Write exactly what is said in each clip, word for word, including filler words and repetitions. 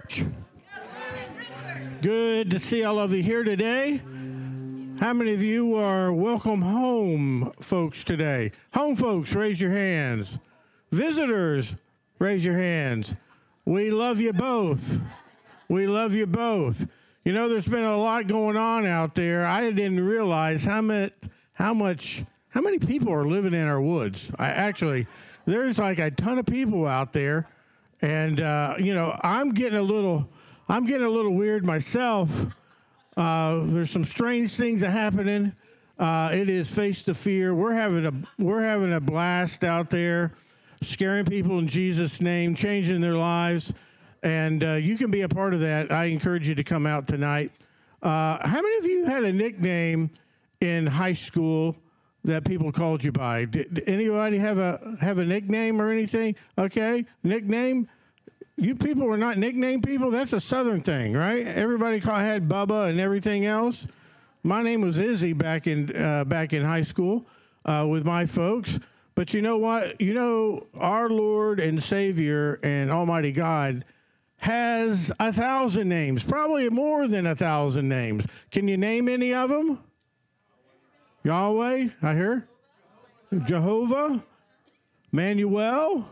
Good to see all of you here today. How many of you are welcome home folks today? Home folks, raise your hands. Visitors, raise your hands. We love you both. We love you both. You know, there's been a lot going on out there. I didn't realize how much, how much, how many people are living in our woods. I actually, there's like a ton of people out there, and uh, you know, I'm getting a little, I'm getting a little weird myself. Uh, there's some strange things are happening. Uh, it is Face the Fear. We're having a, we're having a blast out there, scaring people in Jesus' name, changing their lives. And uh, you can be a part of that. I encourage you to come out tonight. Uh, how many of you had a nickname in high school that people called you by? Did anybody have a have a nickname or anything? Okay, nickname. You people were not nickname people. That's a Southern thing, right? Everybody call, had Bubba and everything else. My name was Izzy back in uh, back in high school uh, with my folks. But you know what? You know, our Lord and Savior and Almighty God has a thousand names, probably more than a thousand names. Can you name any of them? Yahweh, I hear. Jehovah, Manuel.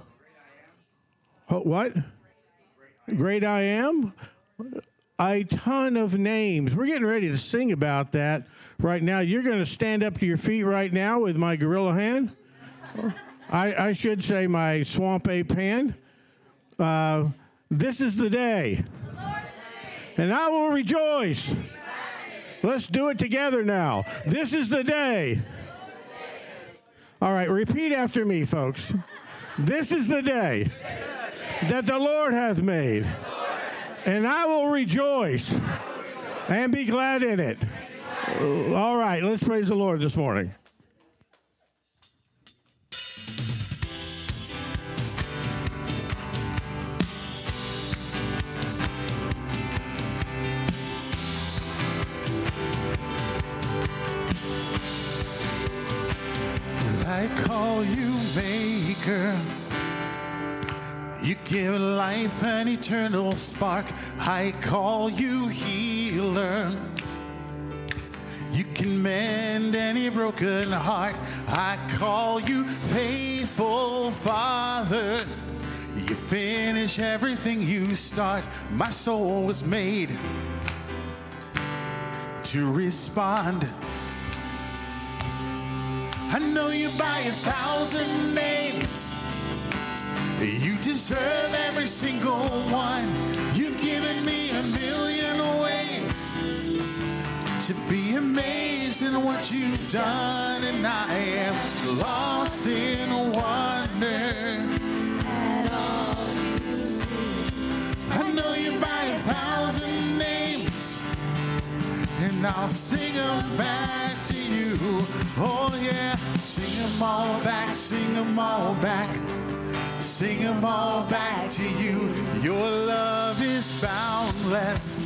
What? Great I Am. A ton of names. We're getting ready to sing about that right now. You're going to stand up to your feet right now with my gorilla hand. I, I should say my swamp ape hand. Uh, This is the day, and I will rejoice. Let's do it together now. This is the day. All right, repeat after me, folks. This is the day that the Lord hath made, and I will rejoice and be glad in it. All right, let's praise the Lord this morning. I call you maker. You give life an eternal spark. I call you healer. You can mend any broken heart. I call you faithful Father. You finish everything you start. My soul was made to respond. I know you by a thousand names. You deserve every single one. You've given me a million ways to be amazed in what you've done, and I am lost in wonder at all you do. I know you by a thousand names, and I'll sing them back to you. Oh yeah, sing them all back, sing them all back, sing them all back to you. Your love is boundless,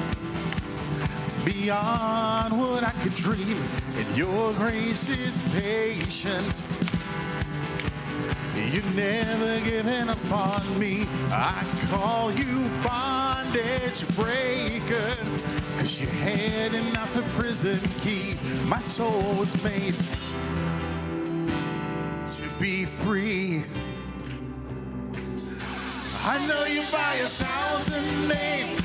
beyond what I could dream, and your grace is patient. You've never given up on me. I call you bondage breaker, 'cause you had enough of prison key. My soul was made to be free. I know you by a thousand names.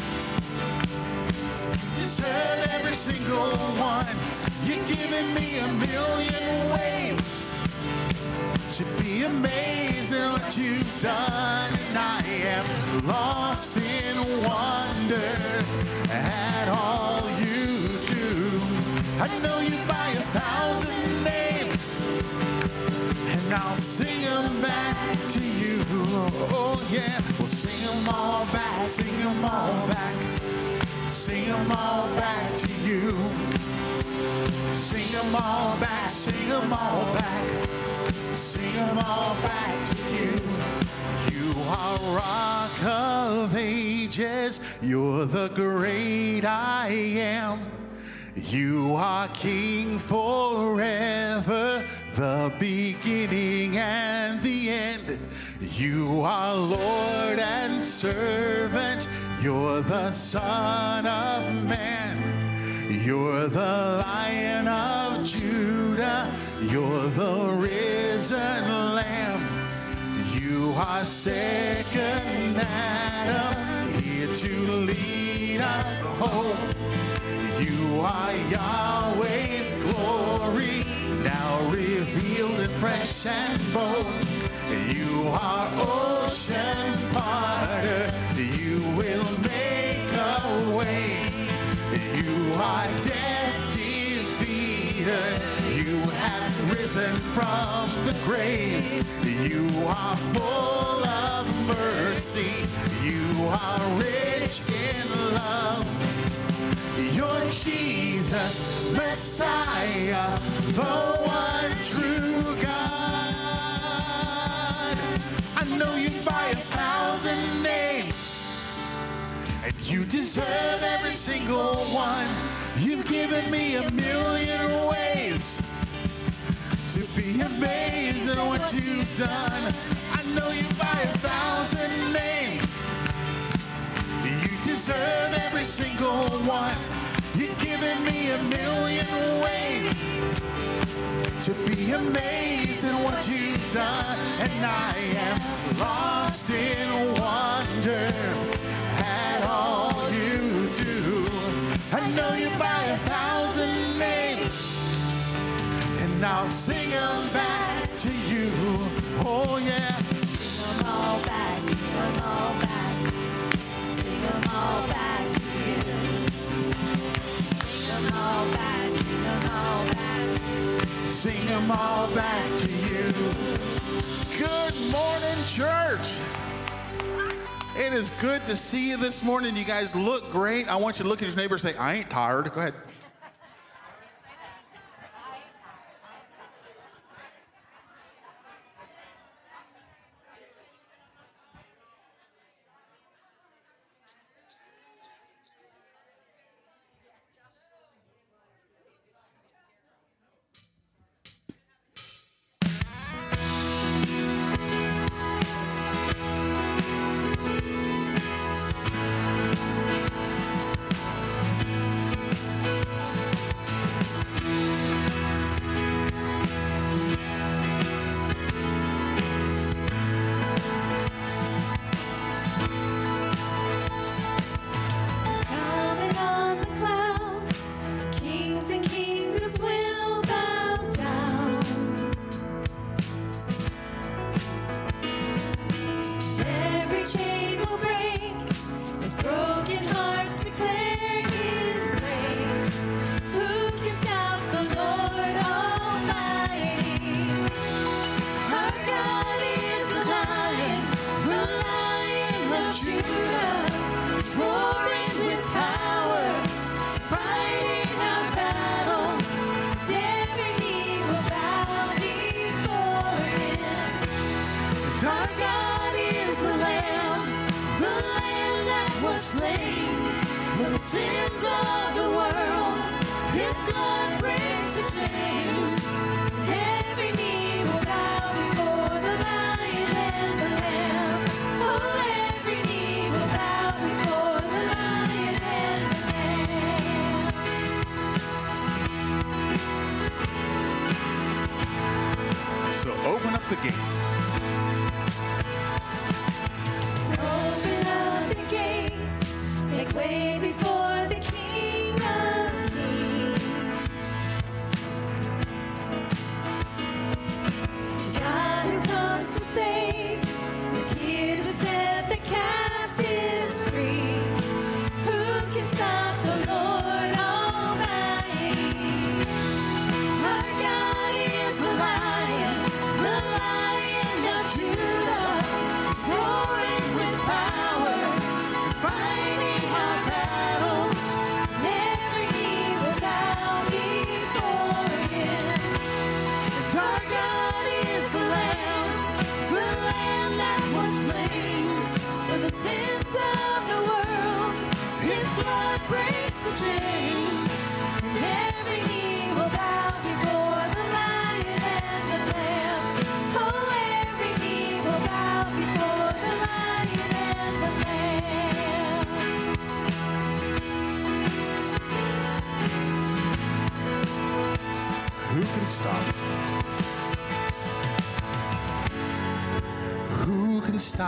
Deserve every single one. You've given me a million ways to be amazed at what you've done, and I am lost in wonder at all you do. I know you by a thousand names, and I'll sing them back to you. Oh yeah, we'll sing them all back, sing them all back, sing them all back to you. Sing them all back, sing them all back, sing them all back to you. You are Rock of Ages, you're the great I am. You are King forever, the beginning and the end. You are Lord and servant, You're the Son of Man. You're the Lion of Judah. You're the risen Lamb. You are second Adam, here to lead us home. You are Yahweh's glory, now revealed in flesh and bone. You are ocean parter, you will make a way. You are death defeater, you have risen from the grave. You are full of mercy, you are rich in love. You're Jesus, Messiah, the one true God. I know you by a thousand names, and you deserve every single one. You've given me a million ways to be amazed at what you've done. I know you by a thousand names. You deserve every single one. You've given me a million ways to be amazed at what you've done. And I am lost in wonder at all you do. I know you by a thousand names, and I'll sing them back to you. Oh yeah. Sing them all back, sing them all back, sing them all back to you. Sing them all back, sing them all back, Sing them all back to you. Good morning, church. It is good to see you this morning. You guys look great. I want you to look at your neighbor and say, I ain't tired. Go ahead.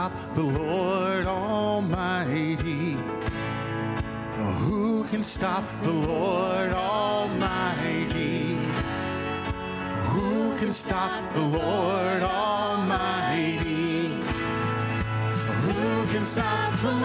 stop the Lord Almighty? Oh, who can stop the Lord Almighty? Who can stop the Lord Almighty? Who can stop the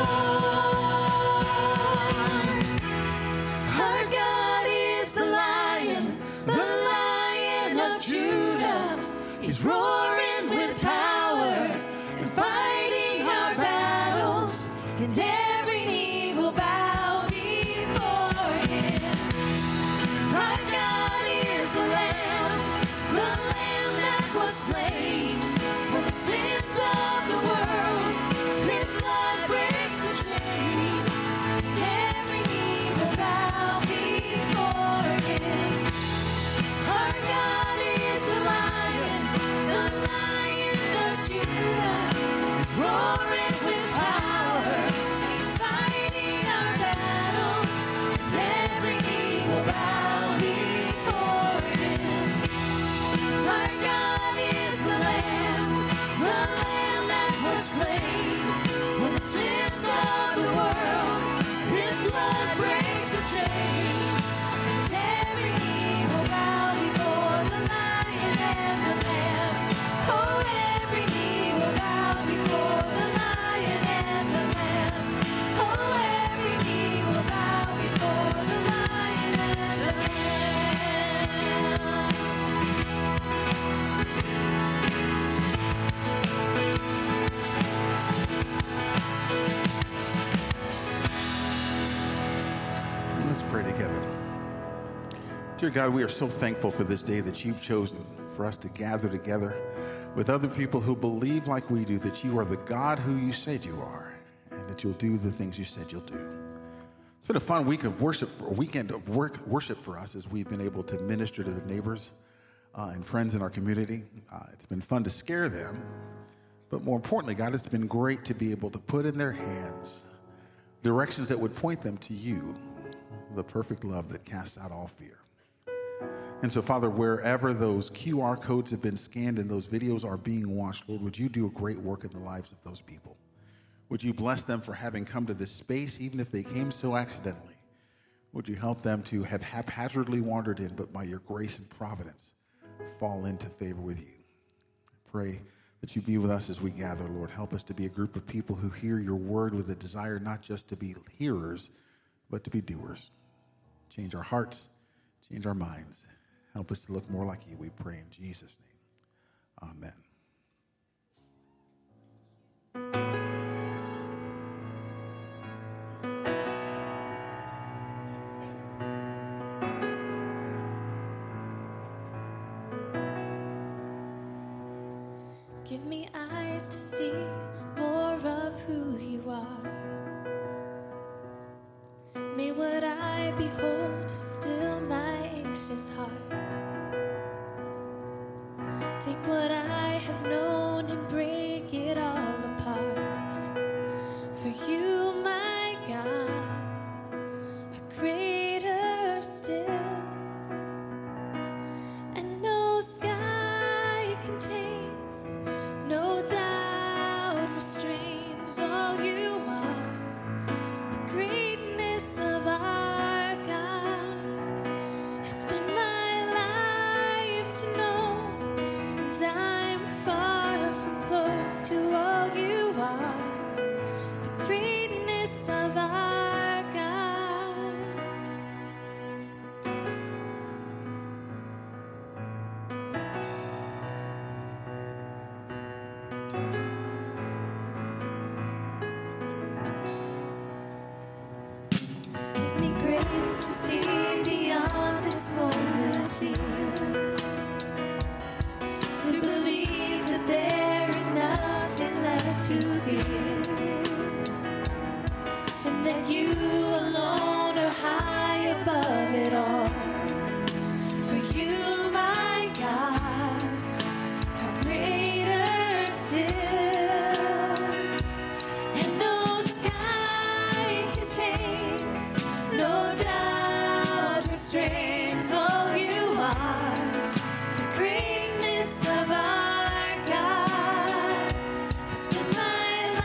Lord? Our God is the Lion, the Lion of Judah. He's roaring with power and fighting our battles, and every knee will bow before him. Our God is the Lamb, the Lamb that was slain for the sins of the world. His blood breaks the chains, and every knee will bow before him. Our God is the Lion, the Lion of Judah. He's roaring with power. He's fighting our battles, and every knee will bow before him. Our God is the Lamb, the Lamb that was slain for the sins of the world. His blood breaks the chains, and every knee will bow before the Lion and the Lamb. Oh, every knee will bow before the Lion and the Lamb. Oh, every knee will bow before the Lion and the Lamb. Let's pray together. Dear God, we are so thankful for this day that you've chosen for us to gather together with other people who believe like we do that you are the God who you said you are, and that you'll do the things you said you'll do. It's been a fun week of worship, for, a weekend of work, worship for us as we've been able to minister to the neighbors uh, and friends in our community. Uh, it's been fun to scare them, but more importantly, God, it's been great to be able to put in their hands directions that would point them to you, the perfect love that casts out all fear. And so, Father, wherever those Q R codes have been scanned and those videos are being watched, Lord, would you do a great work in the lives of those people? Would you bless them for having come to this space, even if they came so accidentally? Would you help them to have haphazardly wandered in, but by your grace and providence, fall into favor with you? I pray that you be with us as we gather, Lord. Help us to be a group of people who hear your word with a desire not just to be hearers, but to be doers. Change our hearts, change our minds. Help us to look more like you, we pray in Jesus' name. Amen. Give me eyes to see more of who you are. May what I behold still my anxious heart. Take what I have known and break it all apart. For you, my God, are greater still. And no sky contains, no doubt restrains all you are. The greatness of our God has been my life to know. And I'm far from close to all you are. The greatness of our God. Give me grace to see beyond this moment here, to believe that there is nothing left to fear, and that you alone are high above it all. For you, my God, are greater still, and no sky contains, no doubt restrains all you are. The greatness of our God has been my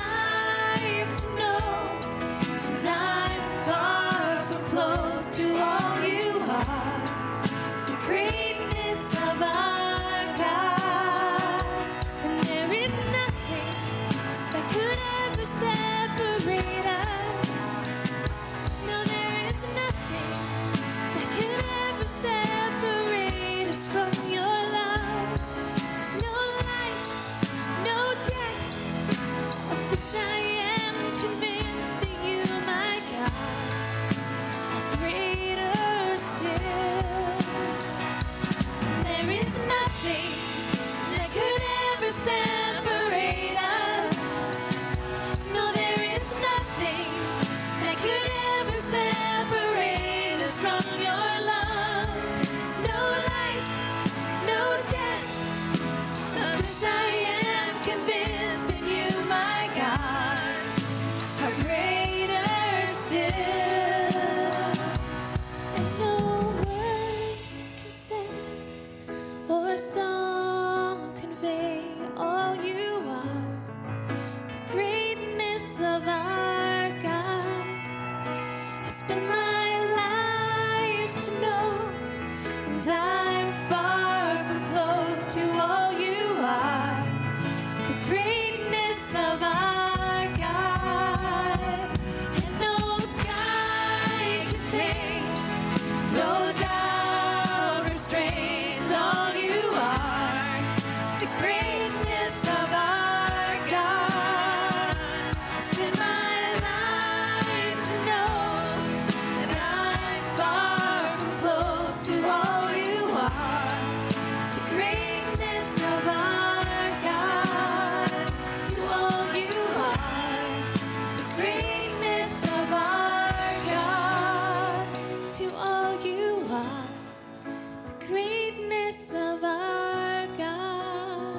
could ever separate us from your love. No life, no death. Of this I am convinced in you, my God, are greater still. And no words can say or song convey all you are. The greatness of our God has been my life to know, and I'm far from close to all you are. The greatness of our God, and no sky contains, no doubt restrains all you are. The greatness of our God has been my life to know, that I'm far from close to all you are. The greatness of our God, to all you are. The greatness of our God, to all you are. The greatness of our God.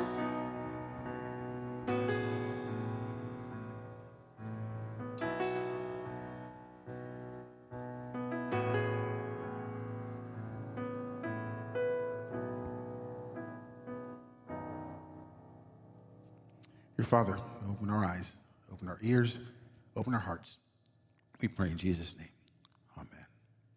Your Father, open our eyes, open our ears, open our hearts. We pray in Jesus' name. Amen.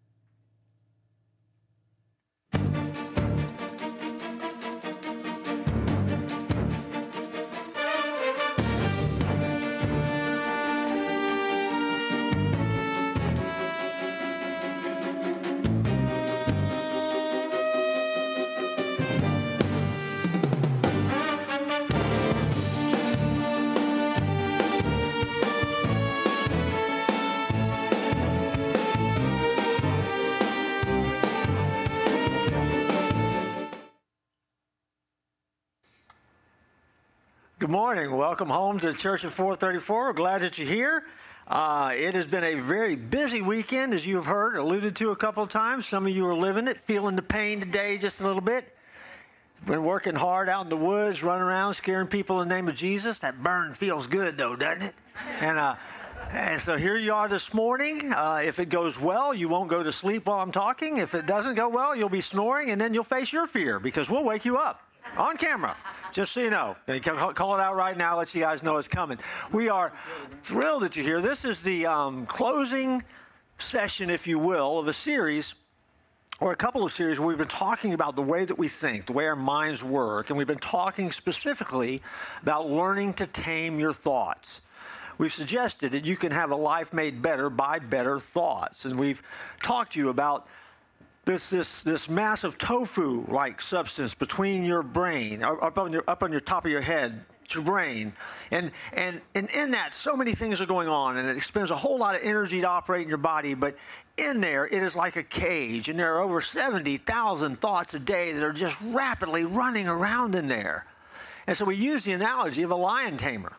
Good morning. Welcome home to the Church of four thirty-four. We're glad that you're here. Uh, it has been a very busy weekend, as you have heard, alluded to a couple of times. Some of you are living it, feeling the pain today just a little bit. Been working hard out in the woods, running around, scaring people in the name of Jesus. That burn feels good, though, doesn't it? And uh, and so here you are this morning. Uh, if it goes well, you won't go to sleep while I'm talking. If it doesn't go well, you'll be snoring, and then you'll face your fear, because we'll wake you up on camera, just so you know. You can call it out right now, let you guys know it's coming. We are thrilled that you're here. This is the um, closing session, if you will, of a series, or a couple of series, where we've been talking about the way that we think, the way our minds work, and we've been talking specifically about learning to tame your thoughts. We've suggested that you can have a life made better by better thoughts, and we've talked to you about This, this this massive tofu-like substance between your brain, up on your up on your top of your head, it's your brain, and and and in that, so many things are going on, and it expends a whole lot of energy to operate in your body. But in there, it is like a cage, and there are over seventy thousand thoughts a day that are just rapidly running around in there. And so we use the analogy of a lion tamer,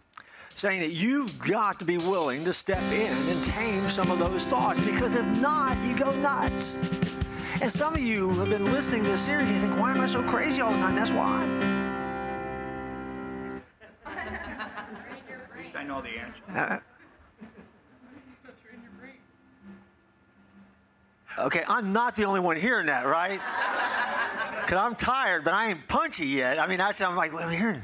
saying that you've got to be willing to step in and tame some of those thoughts, because if not, you go nuts. And some of you have been listening to this series and you think, why am I so crazy all the time? That's why. At least I know the answer. Uh, okay, I'm not the only one hearing that, right? Because I'm tired, but I ain't punchy yet. I mean, that's, I'm like, what am I hearing?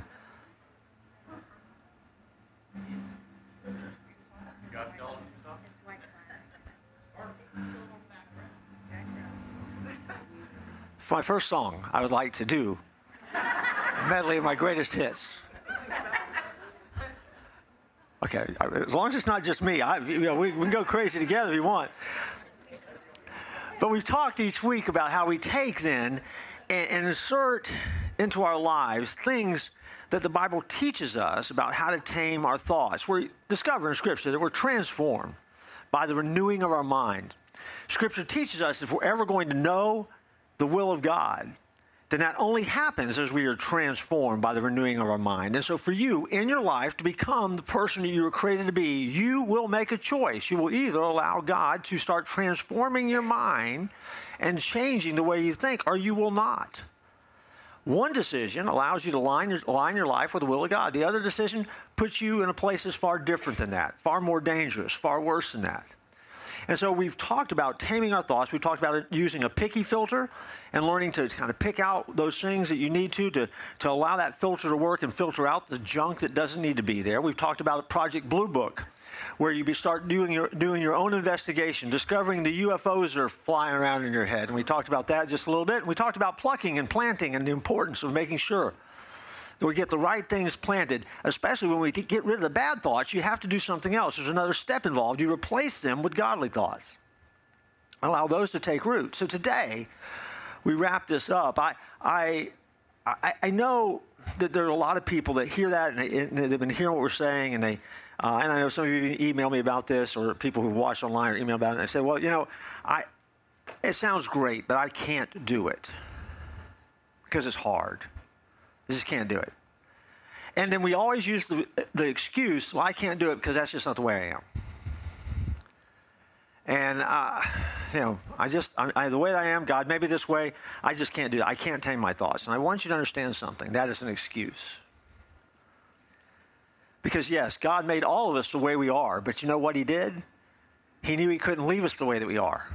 For my first song, I would like to do a medley of my greatest hits. Okay, as long as it's not just me, I, you know, we, we can go crazy together if you want. But we've talked each week about how we take then and, and insert into our lives things that the Bible teaches us about how to tame our thoughts. We discover in Scripture that we're transformed by the renewing of our mind. Scripture teaches us if we're ever going to know the will of God, then that only happens as we are transformed by the renewing of our mind. And so for you, in your life, to become the person that you were created to be, you will make a choice. You will either allow God to start transforming your mind and changing the way you think, or you will not. One decision allows you to align your, align your life with the will of God. The other decision puts you in a place that's far different than that, far more dangerous, far worse than that. And so we've talked about taming our thoughts. We've talked about it using a picky filter and learning to kind of pick out those things that you need to, to, to allow that filter to work and filter out the junk that doesn't need to be there. We've talked about Project Blue Book, where you be start doing your, doing your own investigation, discovering the U F Os that are flying around in your head. And we talked about that just a little bit. And we talked about plucking and planting and the importance of making sure that we get the right things planted, especially when we get rid of the bad thoughts. You have to do something else. There's another step involved. You replace them with godly thoughts. Allow those to take root. So today, we wrap this up. I, I, I, I know that there are a lot of people that hear that, and, they, and they've been hearing what we're saying, and they, uh, and I know some of you email me about this, or people who watch online or email about it, and they say, well, you know, I, it sounds great, but I can't do it because it's hard. I just can't do it. And then we always use the, the excuse, well, I can't do it because that's just not the way I am. And, uh, you know, I just, I, I, the way that I am, God made me this way, I just can't do it. I can't tame my thoughts. And I want you to understand something. That is an excuse. Because, yes, God made all of us the way we are, but you know what he did? He knew he couldn't leave us the way that we are.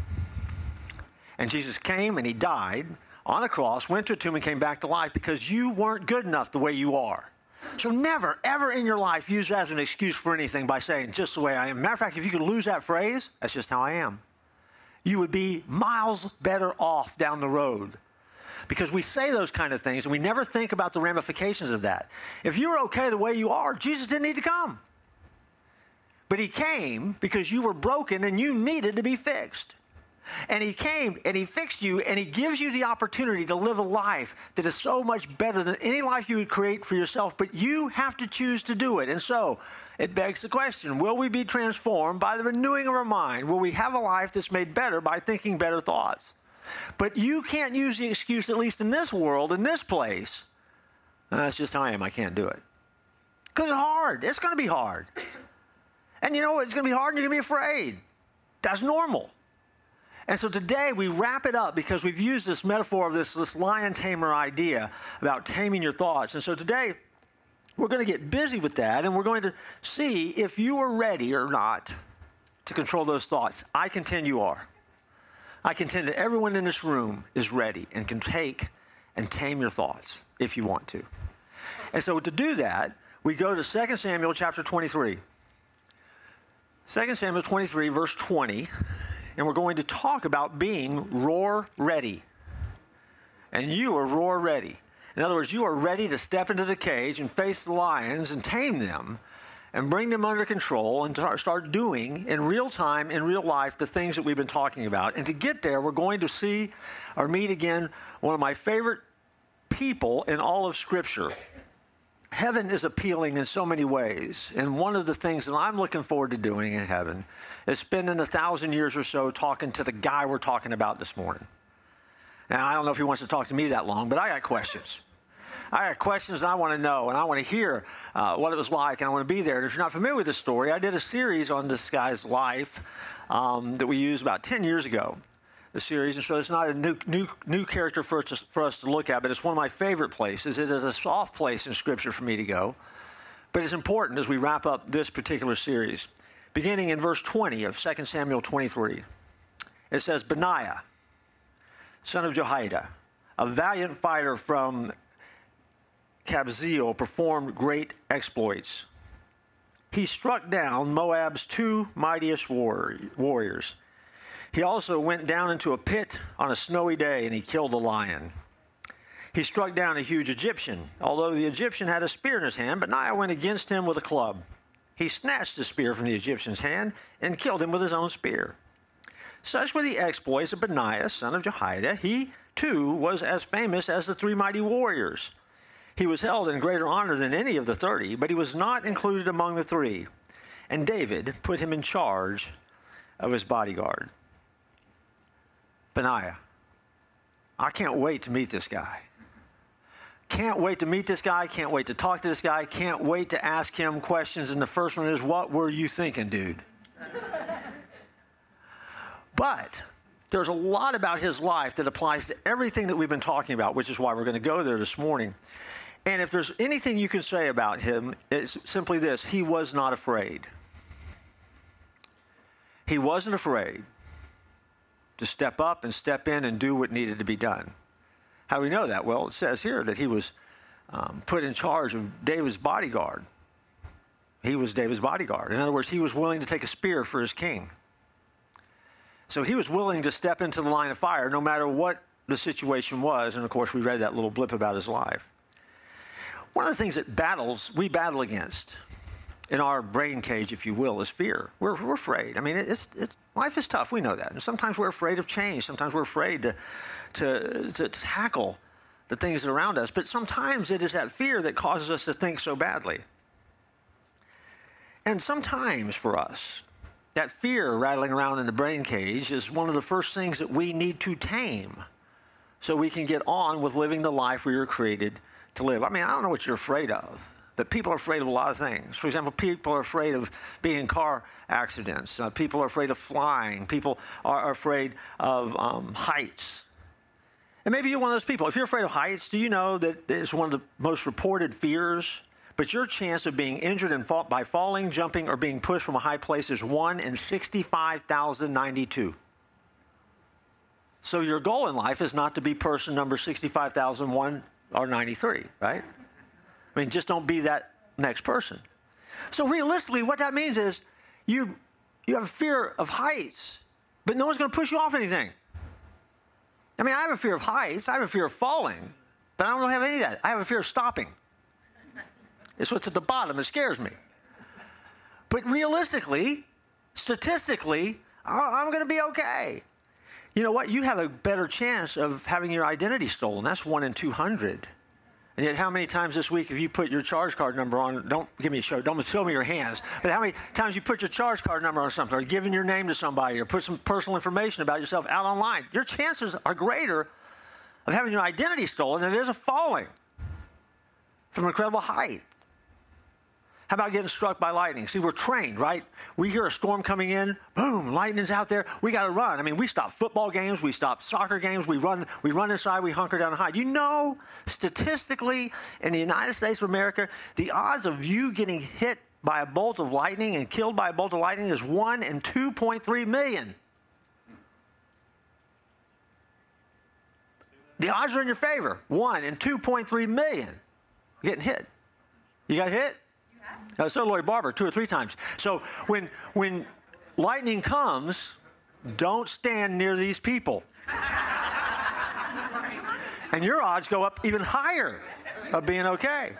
And Jesus came and he died on a cross, went to a tomb, and came back to life because you weren't good enough the way you are. So never, ever in your life use that as an excuse for anything by saying, just the way I am. Matter of fact, if you could lose that phrase, that's just how I am. You would be miles better off down the road. Because we say those kind of things, and we never think about the ramifications of that. If you were okay the way you are, Jesus didn't need to come. But he came because you were broken and you needed to be fixed. And he came and he fixed you, and he gives you the opportunity to live a life that is so much better than any life you would create for yourself, but you have to choose to do it. And so it begs the question, will we be transformed by the renewing of our mind? Will we have a life that's made better by thinking better thoughts? But you can't use the excuse, at least in this world, in this place, that's just how I am, I can't do it. Because it's hard. It's going to be hard. And you know what? It's going to be hard and you're going to be afraid. That's normal. And so today we wrap it up because we've used this metaphor of this, this lion tamer idea about taming your thoughts. And so today we're going to get busy with that, and we're going to see if you are ready or not to control those thoughts. I contend you are. I contend that everyone in this room is ready and can take and tame your thoughts if you want to. And so to do that, we go to Second Samuel chapter twenty-three. Second Samuel twenty-three, verse twenty. And we're going to talk about being roar ready. And you are roar ready. In other words, you are ready to step into the cage and face the lions and tame them and bring them under control and start doing in real time, in real life, the things that we've been talking about. And to get there, we're going to see or meet again one of my favorite people in all of Scripture. Heaven is appealing in so many ways, and one of the things that I'm looking forward to doing in heaven is spending a thousand years or so talking to the guy we're talking about this morning. Now, I don't know if he wants to talk to me that long, but I got questions. I got questions and I want to know, and I want to hear uh, what it was like, and I want to be there. And if you're not familiar with this story, I did a series on this guy's life um, that we used about ten years ago. The series, and so it's not a new new new character for us to, for us to look at, but it's one of my favorite places. It is a soft place in Scripture for me to go, but it's important as we wrap up this particular series. Beginning in verse twenty of Second Samuel twenty-three, it says, Benaiah, son of Jehoiada, a valiant fighter from Kabzeel, performed great exploits. He struck down Moab's two mightiest war- warriors. He also went down into a pit on a snowy day, and he killed a lion. He struck down a huge Egyptian. Although the Egyptian had a spear in his hand, Benaiah went against him with a club. He snatched the spear from the Egyptian's hand and killed him with his own spear. Such were the exploits of Benaiah, son of Jehoiada. He, too, was as famous as the three mighty warriors. He was held in greater honor than any of the thirty, but he was not included among the three. And David put him in charge of his bodyguard. Benaiah. I can't wait to meet this guy. Can't wait to meet this guy. Can't wait to talk to this guy. Can't wait to ask him questions. And the first one is, what were you thinking, dude? But there's a lot about his life that applies to everything that we've been talking about, which is why we're going to go there this morning. And if there's anything you can say about him, it's simply this: he was not afraid. He wasn't afraid to step up and step in and do what needed to be done. How do we know that? Well, it says here that he was um, put in charge of David's bodyguard. He was David's bodyguard. In other words, he was willing to take a spear for his king. So he was willing to step into the line of fire no matter what the situation was. And of course, we read that little blip about his life. One of the things that battles, we battle against in our brain cage, if you will, is fear. We're, we're afraid. I mean, it's, it's, life is tough. We know that. And sometimes we're afraid of change. Sometimes we're afraid to, to, to, to tackle the things that are around us. But sometimes it is that fear that causes us to think so badly. And sometimes for us, that fear rattling around in the brain cage is one of the first things that we need to tame so we can get on with living the life we were created to live. I mean, I don't know what you're afraid of, but people are afraid of a lot of things. For example, people are afraid of being in car accidents. Uh, people are afraid of flying. People are afraid of um, heights. And maybe you're one of those people. If you're afraid of heights, do you know that it's one of the most reported fears? But your chance of being injured and fall, by falling, jumping, or being pushed from a high place is one in sixty-five thousand ninety-two. So your goal in life is not to be person number sixty-five thousand one or ninety-three, right? I mean, just don't be that next person. So realistically, what that means is you, you have a fear of heights, but no one's going to push you off anything. I mean, I have a fear of heights. I have a fear of falling, but I don't really have any of that. I have a fear of stopping. It's what's at the bottom that scares me. But realistically, statistically, I'm going to be okay. You know what? You have a better chance of having your identity stolen. That's one in two hundred. And yet, how many times this week have you put your charge card number on? Don't give me a show. Don't show me your hands. But how many times you put your charge card number on something, or given your name to somebody, or put some personal information about yourself out online? Your chances are greater of having your identity stolen than it is of falling from an incredible height. How about getting struck by lightning? See, we're trained, right? We hear a storm coming in, boom, lightning's out there. We got to run. I mean, we stop football games, we stop soccer games, we run, we run inside, we hunker down and hide. You know, statistically, in the United States of America, the odds of you getting hit by a bolt of lightning and killed by a bolt of lightning is one in two point three million. The odds are in your favor. one in two point three million getting hit. You got hit? Uh, so Lloyd Barber, two or three times. So when when lightning comes, don't stand near these people. And your odds go up even higher of being okay.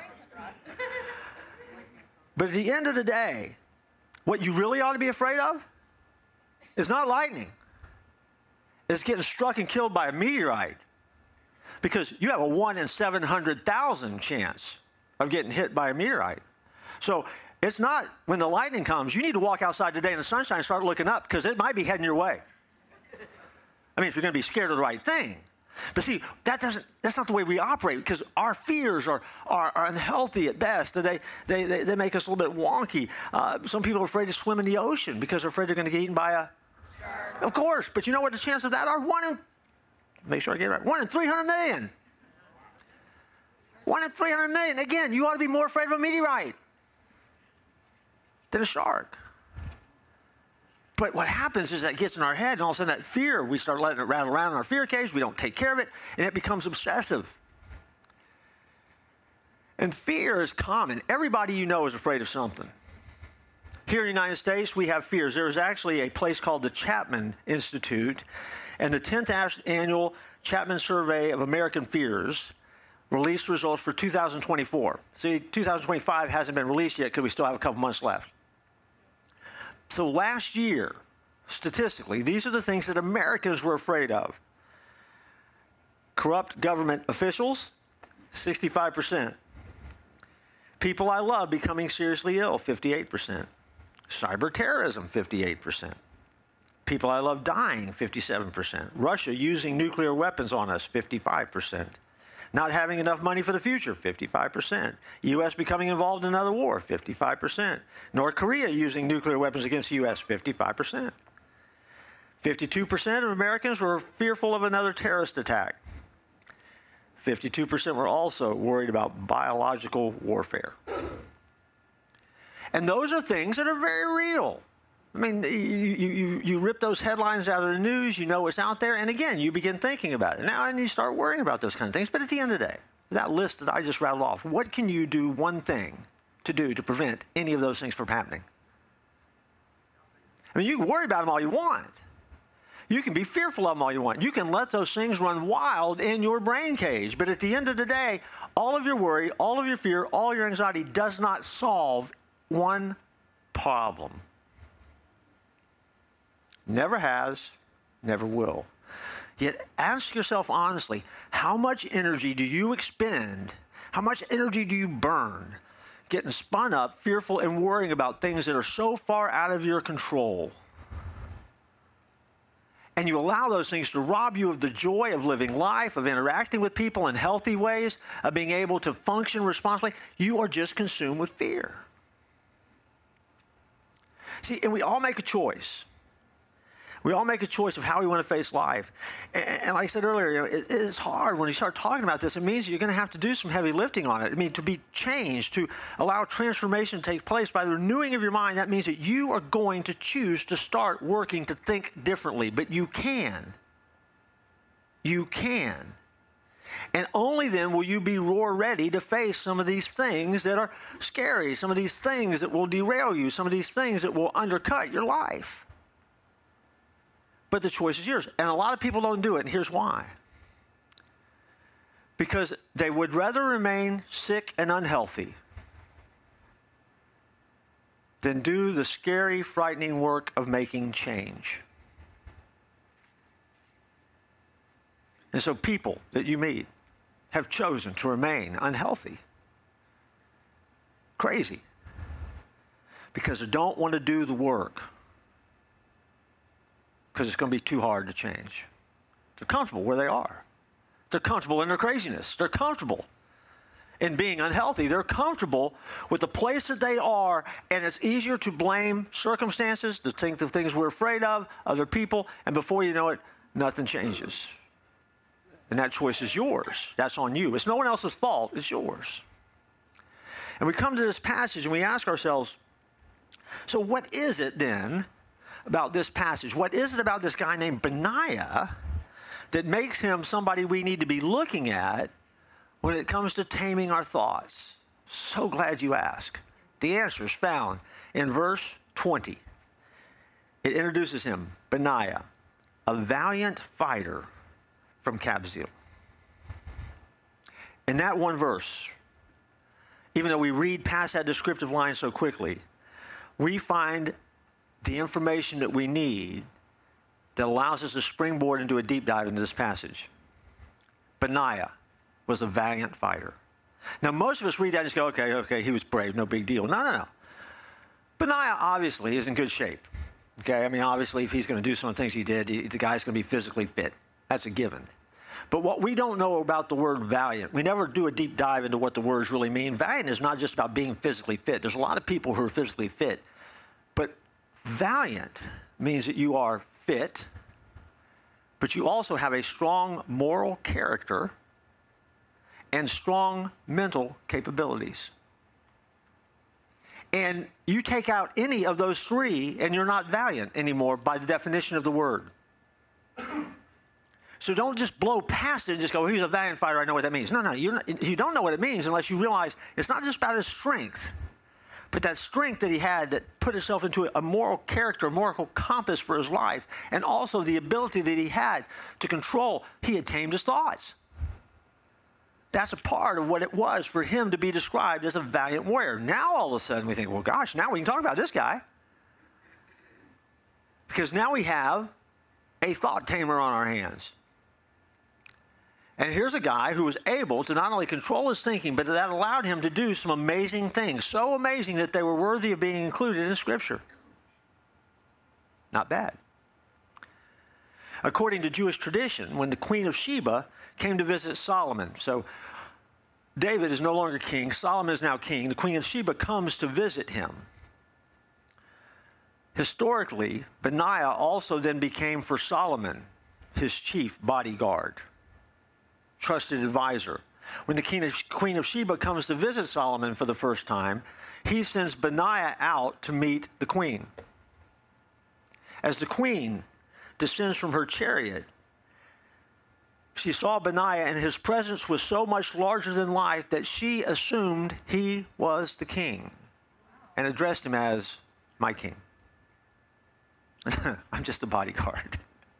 But at the end of the day, what you really ought to be afraid of is not lightning. It's getting struck and killed by a meteorite. Because you have a one in seven hundred thousand chance of getting hit by a meteorite. So it's not when the lightning comes, you need to walk outside today in the sunshine and start looking up because it might be heading your way. I mean, if you're going to be scared of the right thing. But see, that doesn't, that's not the way we operate because our fears are, are, are unhealthy at best. They, they, they, they make us a little bit wonky. Uh, some people are afraid to swim in the ocean because they're afraid they're going to get eaten by a shark. Of course, but you know what the chances of that are? One in, make sure I get it right, one in three hundred million. One in three hundred million. Again, you ought to be more afraid of a meteorite than a shark. But what happens is that gets in our head, and all of a sudden that fear, we start letting it rattle around in our fear cage, we don't take care of it, and it becomes obsessive. And fear is common. Everybody you know is afraid of something. Here in the United States, we have fears. There is actually a place called the Chapman Institute, and the tenth Annual Chapman Survey of American Fears released results for two thousand twenty-four. See, two thousand twenty-five hasn't been released yet because we still have a couple months left. So last year, statistically, these are the things that Americans were afraid of. Corrupt government officials, sixty-five percent. People I love becoming seriously ill, fifty-eight percent. Cyber terrorism, fifty-eight percent. People I love dying, fifty-seven percent. Russia using nuclear weapons on us, fifty-five percent. Not having enough money for the future, fifty-five percent. U S becoming involved in another war, fifty-five percent. North Korea using nuclear weapons against the U S, fifty-five percent. fifty-two percent of Americans were fearful of another terrorist attack. fifty-two percent were also worried about biological warfare. And those are things that are very real. I mean, you, you, you rip those headlines out of the news, you know what's out there, and again, you begin thinking about it. Now, and you start worrying about those kind of things. But at the end of the day, that list that I just rattled off, what can you do one thing to do to prevent any of those things from happening? I mean, you can worry about them all you want. You can be fearful of them all you want. You can let those things run wild in your brain cage. But at the end of the day, all of your worry, all of your fear, all your anxiety does not solve one problem. Never has, never will. Yet ask yourself honestly, how much energy do you expend? How much energy do you burn getting spun up, fearful, and worrying about things that are so far out of your control? And you allow those things to rob you of the joy of living life, of interacting with people in healthy ways, of being able to function responsibly. You are just consumed with fear. See, and we all make a choice. We all make a choice of how we want to face life. And, and like I said earlier, you know, it, it's hard when you start talking about this. It means you're going to have to do some heavy lifting on it. I mean, to be changed, to allow transformation to take place by the renewing of your mind, that means that you are going to choose to start working to think differently. But you can. You can. And only then will you be roar ready to face some of these things that are scary, some of these things that will derail you, some of these things that will undercut your life. But the choice is yours. And a lot of people don't do it, and here's why. Because they would rather remain sick and unhealthy than do the scary, frightening work of making change. And so people that you meet have chosen to remain unhealthy. Crazy. Because they don't want to do the work. Because it's going to be too hard to change. They're comfortable where they are. They're comfortable in their craziness. They're comfortable in being unhealthy. They're comfortable with the place that they are, and it's easier to blame circumstances, to think the things we're afraid of, other people, and before you know it, nothing changes. And that choice is yours. That's on you. It's no one else's fault. It's yours. And we come to this passage and we ask ourselves, so what is it then about this passage? What is it about this guy named Benaiah that makes him somebody we need to be looking at when it comes to taming our thoughts? So glad you asked. The answer is found in verse twenty. It introduces him, Benaiah, a valiant fighter from Kabzeel. In that one verse, even though we read past that descriptive line so quickly, we find the information that we need that allows us to springboard into a deep dive into this passage. Benaiah was a valiant fighter. Now, most of us read that and just go, okay, okay, he was brave, no big deal. No, no, no. Benaiah obviously is in good shape. Okay, I mean, obviously, if he's going to do some of the things he did, he, the guy's going to be physically fit. That's a given. But what we don't know about the word valiant, we never do a deep dive into what the words really mean. Valiant is not just about being physically fit. There's a lot of people who are physically fit. But valiant means that you are fit, but you also have a strong moral character and strong mental capabilities. And you take out any of those three, and you're not valiant anymore by the definition of the word. So don't just blow past it and just go, he's a valiant fighter, I know what that means. No, no, you're not, you don't know what it means unless you realize it's not just about his strength, but that strength that he had that put himself into a moral character, a moral compass for his life, and also the ability that he had to control. He had tamed his thoughts. That's a part of what it was for him to be described as a valiant warrior. Now all of a sudden we think, well, gosh, now we can talk about this guy. Because now we have a thought tamer on our hands. And here's a guy who was able to not only control his thinking, but that allowed him to do some amazing things. So amazing that they were worthy of being included in Scripture. Not bad. according to Jewish tradition, when the Queen of Sheba came to visit Solomon. So David is no longer king. Solomon is now king. The Queen of Sheba comes to visit him. Historically, Benaiah also then became for Solomon his chief bodyguard, trusted advisor. When the king of, Queen of Sheba comes to visit Solomon for the first time, he sends Benaiah out to meet the queen. As the queen descends from her chariot, she saw Benaiah, and his presence was so much larger than life that she assumed he was the king and addressed him as my king. I'm just a bodyguard.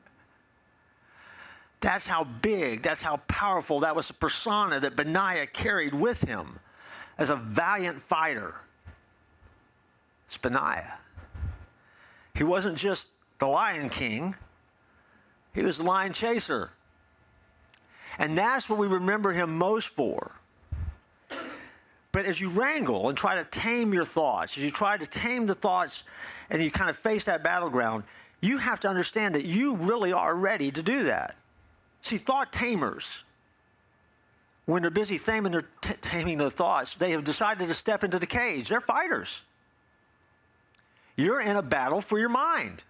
That's how big, that's how powerful, that was the persona that Benaiah carried with him as a valiant fighter. It's Benaiah. He wasn't just the Lion King, he was the lion chaser. And that's what we remember him most for. But as you wrangle and try to tame your thoughts, as you try to tame the thoughts and you kind of face that battleground, you have to understand that you really are ready to do that. See, thought tamers, when they're busy taming their, t- taming their thoughts, they have decided to step into the cage. They're fighters. You're in a battle for your mind.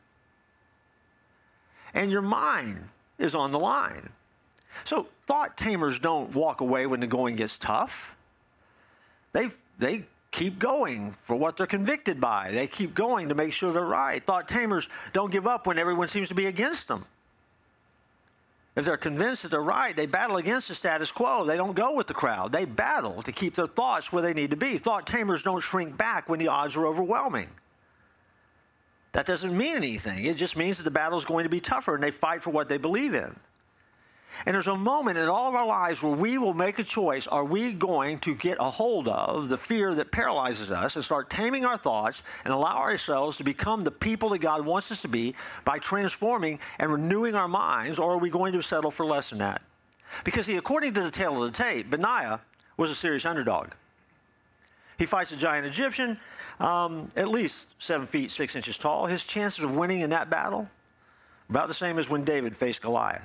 And your mind is on the line. So thought tamers don't walk away when the going gets tough. They, they keep going for what they're convicted by. They keep going to make sure they're right. Thought tamers don't give up when everyone seems to be against them. If they're convinced that they're right, they battle against the status quo. They don't go with the crowd. They battle to keep their thoughts where they need to be. Thought tamers don't shrink back when the odds are overwhelming. That doesn't mean anything. It just means that the battle is going to be tougher, and they fight for what they believe in. And there's a moment in all of our lives where we will make a choice. Are we going to get a hold of the fear that paralyzes us and start taming our thoughts and allow ourselves to become the people that God wants us to be by transforming and renewing our minds, or are we going to settle for less than that? Because, see, according to the tale of the tape, Benaiah was a serious underdog. He fights a giant Egyptian, um, at least seven feet, six inches tall. His chances of winning in that battle, about the same as when David faced Goliath.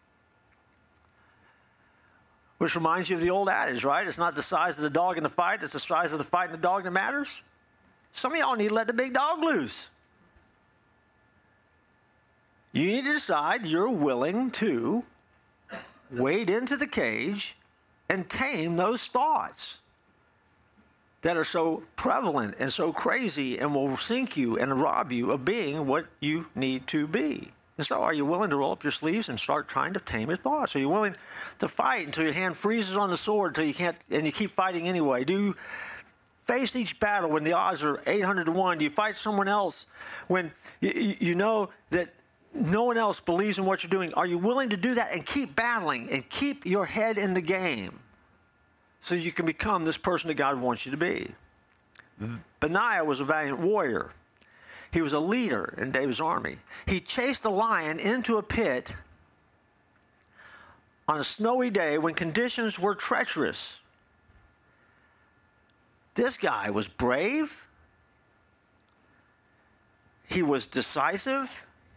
Which reminds you of the old adage, right? It's not the size of the dog in the fight, it's the size of the fight and the dog that matters. Some of y'all need to let the big dog loose. You need to decide you're willing to wade into the cage and tame those thoughts that are so prevalent and so crazy and will sink you and rob you of being what you need to be. And so are you willing to roll up your sleeves and start trying to tame your thoughts? Are you willing to fight until your hand freezes on the sword until you can't, and you keep fighting anyway? Do you face each battle when the odds are eight hundred to one? Do you fight someone else when you, you know that no one else believes in what you're doing? Are you willing to do that and keep battling and keep your head in the game so you can become this person that God wants you to be? Benaiah was a valiant warrior. He was a leader in David's army. He chased a lion into a pit on a snowy day when conditions were treacherous. This guy was brave. He was decisive.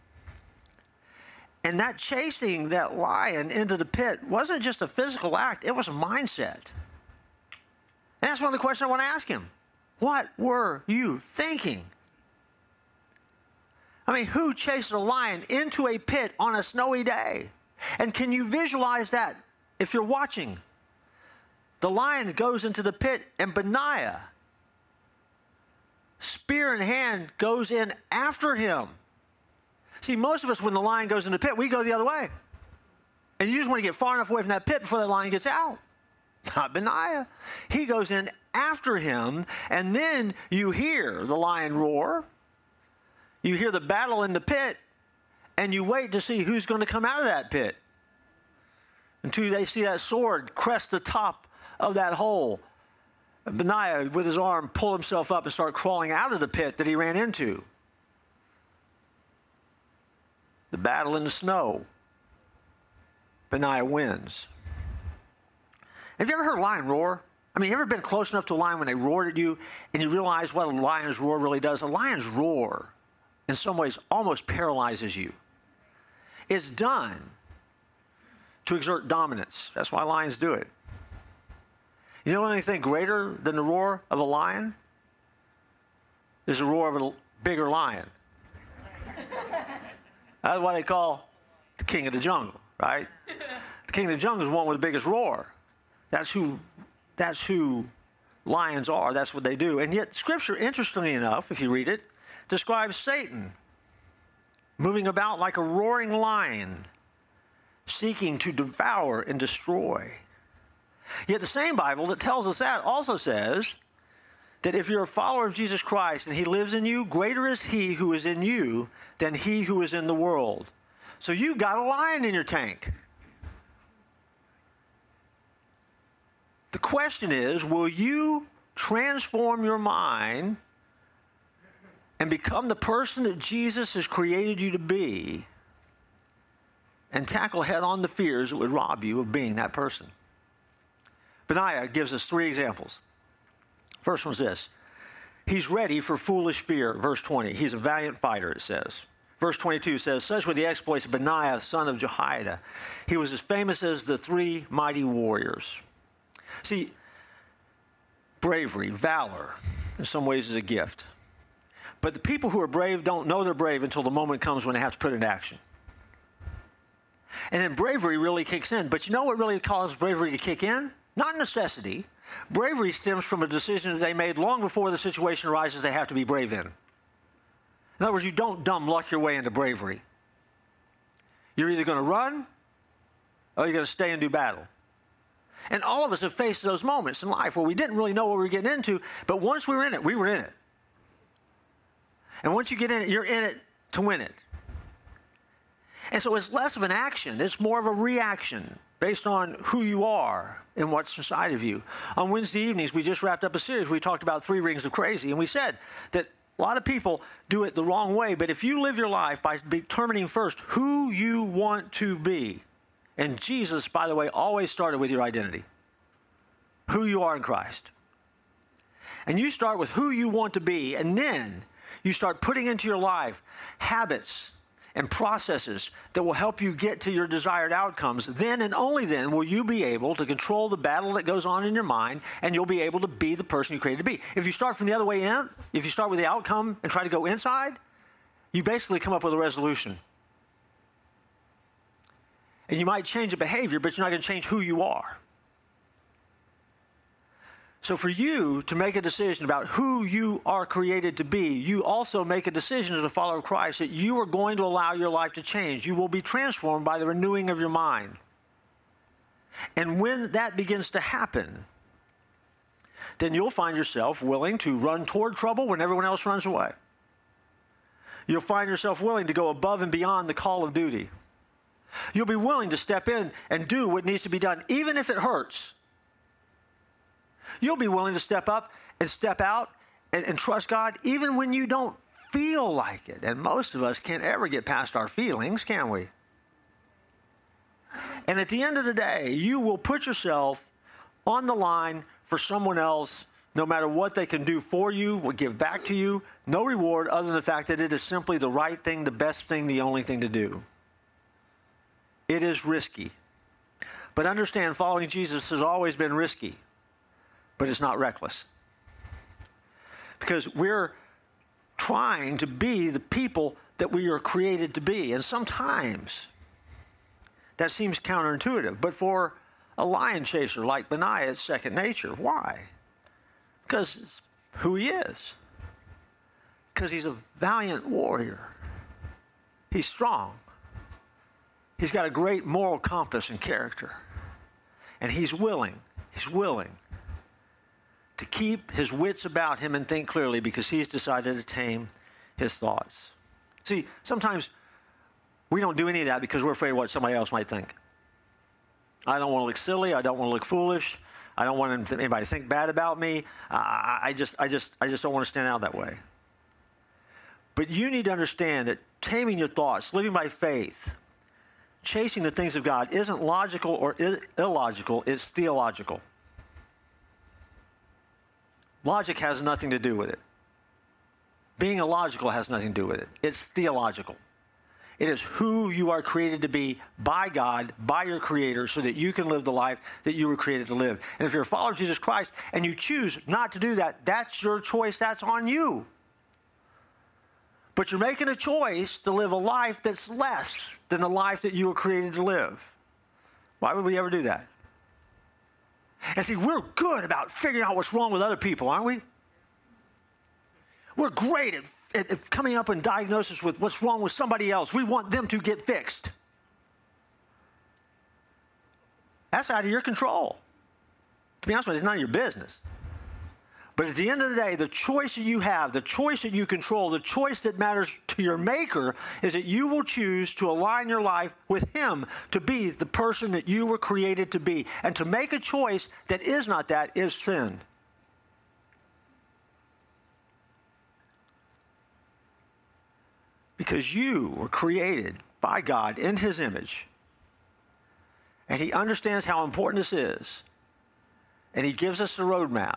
And that chasing that lion into the pit wasn't just a physical act, it was a mindset. And that's one of the questions I want to ask him. What were you thinking? I mean, who chased a lion into a pit on a snowy day? And can you visualize that if you're watching? The lion goes into the pit, and Benaiah, spear in hand, goes in after him. See, most of us, when the lion goes in the pit, we go the other way. And you just want to get far enough away from that pit before that lion gets out. Not Benaiah. He goes in after him, and then you hear the lion roar. You hear the battle in the pit, and you wait to see who's going to come out of that pit until they see that sword crest the top of that hole. And Benaiah, with his arm, pull himself up and start crawling out of the pit that he ran into. The battle in the snow. Benaiah wins. Have you ever heard a lion roar? I mean, you ever been close enough to a lion when they roared at you and you realize what a lion's roar really does? A lion's roar, in some ways, almost paralyzes you. It's done to exert dominance. That's why lions do it. You know anything greater than the roar of a lion? Is the roar of a bigger lion. That's why they call the king of the jungle, right? The king of the jungle is one with the biggest roar. That's who, that's who lions are. That's what they do. And yet, Scripture, interestingly enough, if you read it, describes Satan moving about like a roaring lion, seeking to devour and destroy. Yet the same Bible that tells us that also says that if you're a follower of Jesus Christ and he lives in you, greater is he who is in you than he who is in the world. So you got a lion in your tank. The question is, will you transform your mind and become the person that Jesus has created you to be and tackle head-on the fears that would rob you of being that person? Benaiah gives us three examples. First one's this. He's ready for foolish fear, verse twenty. He's a valiant fighter, it says. Verse twenty-two says, such were the exploits of Benaiah, son of Jehoiada. He was as famous as the three mighty warriors. See, bravery, valor, in some ways is a gift. But the people who are brave don't know they're brave until the moment comes when they have to put it into action. And then bravery really kicks in. But you know what really causes bravery to kick in? Not necessity. Bravery stems from a decision that they made long before the situation arises they have to be brave in. In other words, you don't dumb luck your way into bravery. You're either going to run or you're going to stay and do battle. And all of us have faced those moments in life where we didn't really know what we were getting into, but once we were in it, we were in it. And once you get in it, you're in it to win it. And so it's less of an action. It's more of a reaction based on who you are and what's inside of you. On Wednesday evenings, we just wrapped up a series. We talked about three rings of crazy, and we said that a lot of people do it the wrong way, but if you live your life by determining first who you want to be, and Jesus, by the way, always started with your identity, who you are in Christ. And you start with who you want to be, and then you start putting into your life habits and processes that will help you get to your desired outcomes. Then and only then will you be able to control the battle that goes on in your mind, and you'll be able to be the person you created to be. If you start from the other way in, if you start with the outcome and try to go inside, you basically come up with a resolution. And you might change the behavior, but you're not going to change who you are. So for you to make a decision about who you are created to be, you also make a decision as a follower of Christ that you are going to allow your life to change. You will be transformed by the renewing of your mind. And when that begins to happen, then you'll find yourself willing to run toward trouble when everyone else runs away. You'll find yourself willing to go above and beyond the call of duty. You'll be willing to step in and do what needs to be done, even if it hurts. You'll be willing to step up and step out and, and trust God even when you don't feel like it. And most of us can't ever get past our feelings, can we? And at the end of the day, you will put yourself on the line for someone else, no matter what they can do for you, will give back to you. No reward other than the fact that it is simply the right thing, the best thing, the only thing to do. It is risky. But understand, following Jesus has always been risky. But it's not reckless. Because we're trying to be the people that we are created to be. And sometimes that seems counterintuitive. But for a lion chaser like Benaiah, it's second nature. Why? Because it's who he is. Because he's a valiant warrior. He's strong. He's got a great moral compass and character. And he's willing. He's willing to keep his wits about him and think clearly because he's decided to tame his thoughts. See, sometimes we don't do any of that because we're afraid of what somebody else might think. I don't want to look silly. I don't want to look foolish. I don't want anybody to think bad about me. I, I just, I just, I just don't want to stand out that way. But you need to understand that taming your thoughts, living by faith, chasing the things of God isn't logical or illogical. It's theological. Logic has nothing to do with it. Being illogical has nothing to do with it. It's theological. It is who you are created to be by God, by your Creator, so that you can live the life that you were created to live. And if you're a follower of Jesus Christ and you choose not to do that, that's your choice. That's on you. But you're making a choice to live a life that's less than the life that you were created to live. Why would we ever do that? And see, we're good about figuring out what's wrong with other people, aren't we? We're great at, at, at coming up with diagnosis with what's wrong with somebody else. We want them to get fixed. That's out of your control. To be honest with you, it's none of your business. But at the end of the day, the choice that you have, the choice that you control, the choice that matters to your Maker is that you will choose to align your life with Him to be the person that you were created to be. And to make a choice that is not that is sin. Because you were created by God in His image. And He understands how important this is. And He gives us a roadmap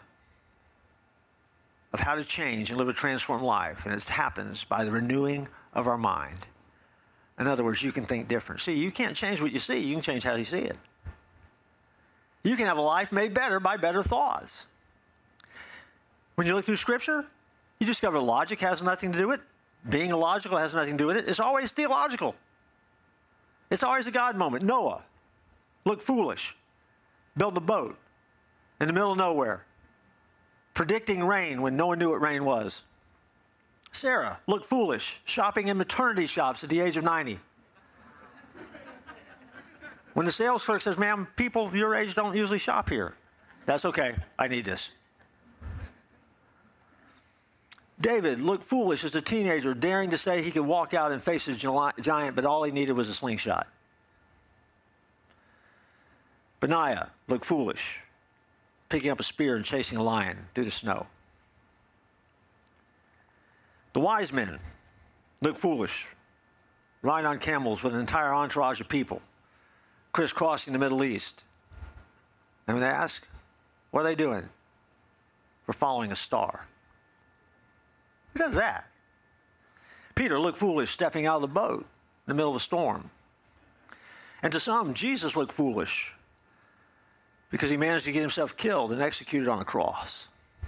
of how to change and live a transformed life. And it happens by the renewing of our mind. In other words, you can think different. See, you can't change what you see. You can change how you see it. You can have a life made better by better thoughts. When you look through Scripture, you discover logic has nothing to do with it. Being illogical has nothing to do with it. It's always theological. It's always a God moment. Noah looked foolish. Built a boat in the middle of nowhere, predicting rain when no one knew what rain was. Sarah looked foolish, shopping in maternity shops at the age of ninety. When the sales clerk says, ma'am, people your age don't usually shop here. That's okay. I need this. David looked foolish as a teenager, daring to say he could walk out and face a giant, but all he needed was a slingshot. Benaiah looked foolish, picking up a spear and chasing a lion through the snow. The wise men looked foolish, riding on camels with an entire entourage of people, crisscrossing the Middle East. And when they ask, what are they doing? We're following a star. Who does that? Peter looked foolish stepping out of the boat in the middle of a storm. And to some, Jesus looked foolish because he managed to get himself killed and executed on a cross.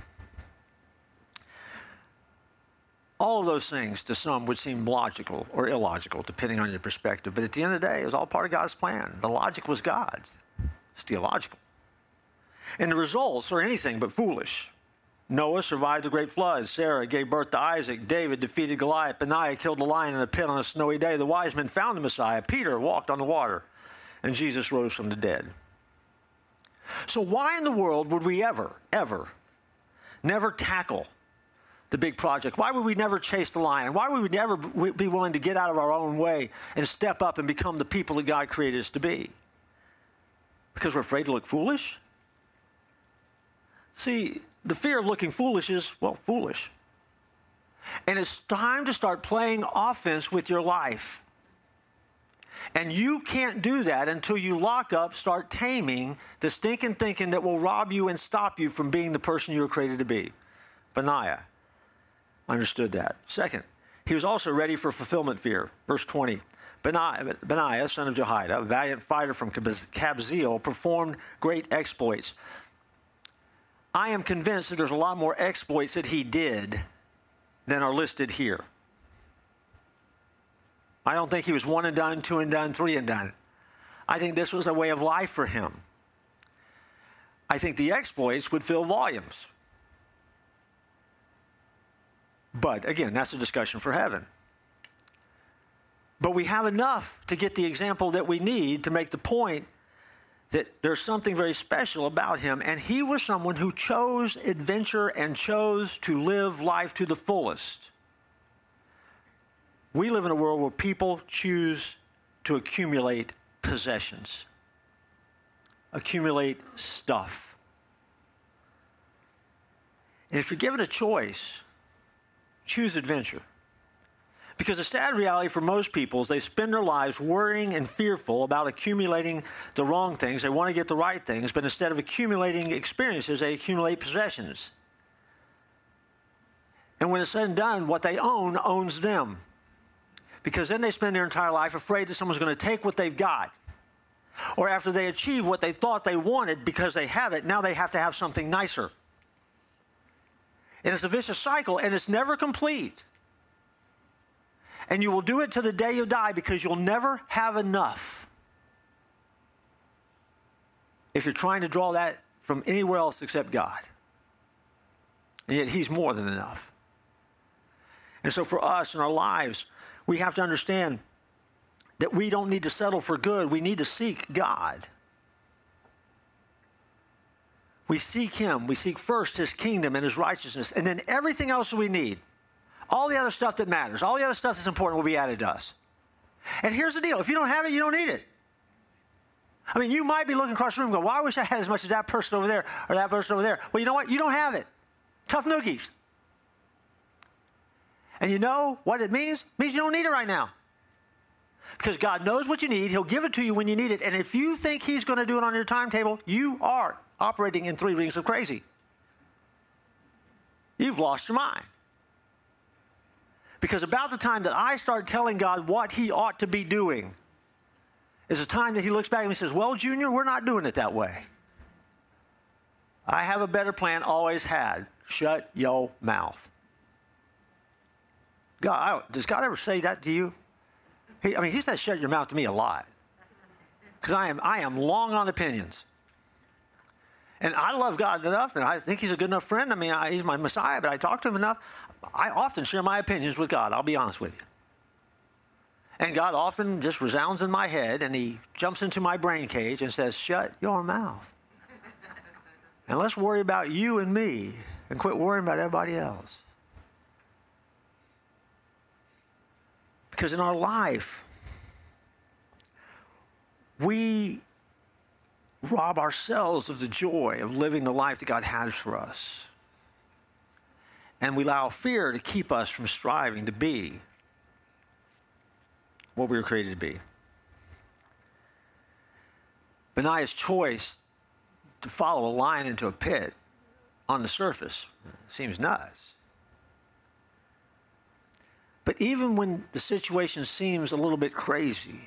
All of those things to some would seem logical or illogical, depending on your perspective. But at the end of the day, it was all part of God's plan. The logic was God's. It's theological. And the results are anything but foolish. Noah survived the great flood. Sarah gave birth to Isaac. David defeated Goliath. Benaiah killed the lion in a pit on a snowy day. The wise men found the Messiah. Peter walked on the water. And Jesus rose from the dead. So why in the world would we ever, ever, never tackle the big project? Why would we never chase the lion? Why would we never be willing to get out of our own way and step up and become the people that God created us to be? Because we're afraid to look foolish? See, the fear of looking foolish is, well, foolish. And it's time to start playing offense with your life. And you can't do that until you lock up, start taming the stinking thinking that will rob you and stop you from being the person you were created to be. Benaiah understood that. Second, he was also ready for fulfillment fear. Verse twenty. Benaiah, Benaiah, son of Jehoiada, a valiant fighter from Kabzeel, performed great exploits. I am convinced that there's a lot more exploits that he did than are listed here. I don't think he was one and done, two and done, three and done. I think this was a way of life for him. I think the exploits would fill volumes. But again, that's a discussion for heaven. But we have enough to get the example that we need to make the point that there's something very special about him, and he was someone who chose adventure and chose to live life to the fullest. We live in a world where people choose to accumulate possessions, accumulate stuff. And if you're given a choice, choose adventure. Because the sad reality for most people is they spend their lives worrying and fearful about accumulating the wrong things. They want to get the right things, but instead of accumulating experiences, they accumulate possessions. And when it's said and done, what they own owns them. Because then they spend their entire life afraid that someone's going to take what they've got. Or after they achieve what they thought they wanted because they have it, now they have to have something nicer. And it's a vicious cycle, and it's never complete. And you will do it to the day you die because you'll never have enough if you're trying to draw that from anywhere else except God. And yet He's more than enough. And so for us in our lives, we have to understand that we don't need to settle for good. We need to seek God. We seek Him. We seek first His kingdom and His righteousness. And then everything else we need, all the other stuff that matters, all the other stuff that's important will be added to us. And here's the deal. If you don't have it, you don't need it. I mean, you might be looking across the room and go, well, I wish I had as much as that person over there or that person over there. Well, you know what? You don't have it. Tough noogies. And you know what it means? It means you don't need it right now. Because God knows what you need. He'll give it to you when you need it. And if you think He's going to do it on your timetable, you are operating in three rings of crazy. You've lost your mind. Because about the time that I start telling God what He ought to be doing is the time that He looks back at me and says, well, Junior, we're not doing it that way. I have a better plan, always had. Shut your mouth. God, I, does God ever say that to you? He, I mean, He says shut your mouth to me a lot. Because I am, I am long on opinions. And I love God enough, and I think He's a good enough friend. I mean, I, He's my Messiah, but I talk to Him enough. I often share my opinions with God, I'll be honest with you. And God often just resounds in my head, and He jumps into my brain cage and says, shut your mouth. And let's worry about you and me, and quit worrying about everybody else. Because in our life, we rob ourselves of the joy of living the life that God has for us. And we allow fear to keep us from striving to be what we were created to be. Benaiah's choice to follow a lion into a pit on the surface seems nuts. But even when the situation seems a little bit crazy,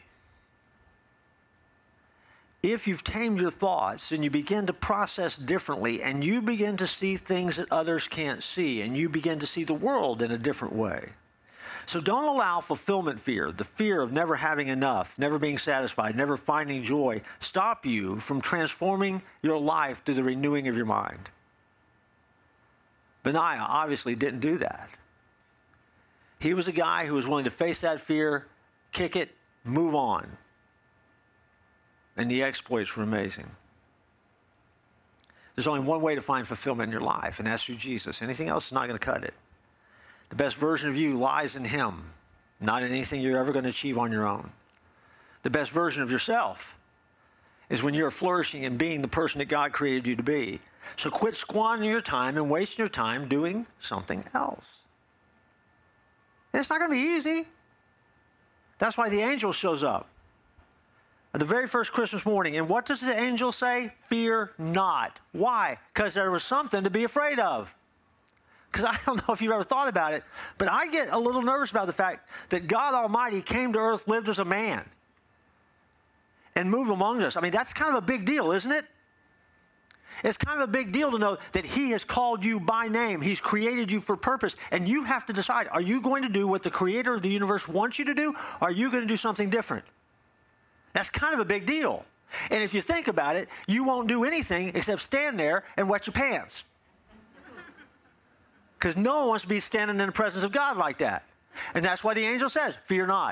if you've tamed your thoughts and you begin to process differently and you begin to see things that others can't see and you begin to see the world in a different way. So don't allow fulfillment fear, the fear of never having enough, never being satisfied, never finding joy, stop you from transforming your life through the renewing of your mind. Benaiah obviously didn't do that. He was a guy who was willing to face that fear, kick it, move on. And the exploits were amazing. There's only one way to find fulfillment in your life, and that's through Jesus. Anything else is not going to cut it. The best version of you lies in Him, not in anything you're ever going to achieve on your own. The best version of yourself is when you're flourishing and being the person that God created you to be. So quit squandering your time and wasting your time doing something else. And it's not going to be easy. That's why the angel shows up at the very first Christmas morning. And what does the angel say? Fear not. Why? Because there was something to be afraid of. Because I don't know if you've ever thought about it, but I get a little nervous about the fact that God Almighty came to earth, lived as a man, and moved among us. I mean, that's kind of a big deal, isn't it? It's kind of a big deal to know that He has called you by name. He's created you for purpose. And you have to decide, are you going to do what the Creator of the universe wants you to do, or are you going to do something different? That's kind of a big deal. And if you think about it, you won't do anything except stand there and wet your pants. Because no one wants to be standing in the presence of God like that. And that's why the angel says, fear not.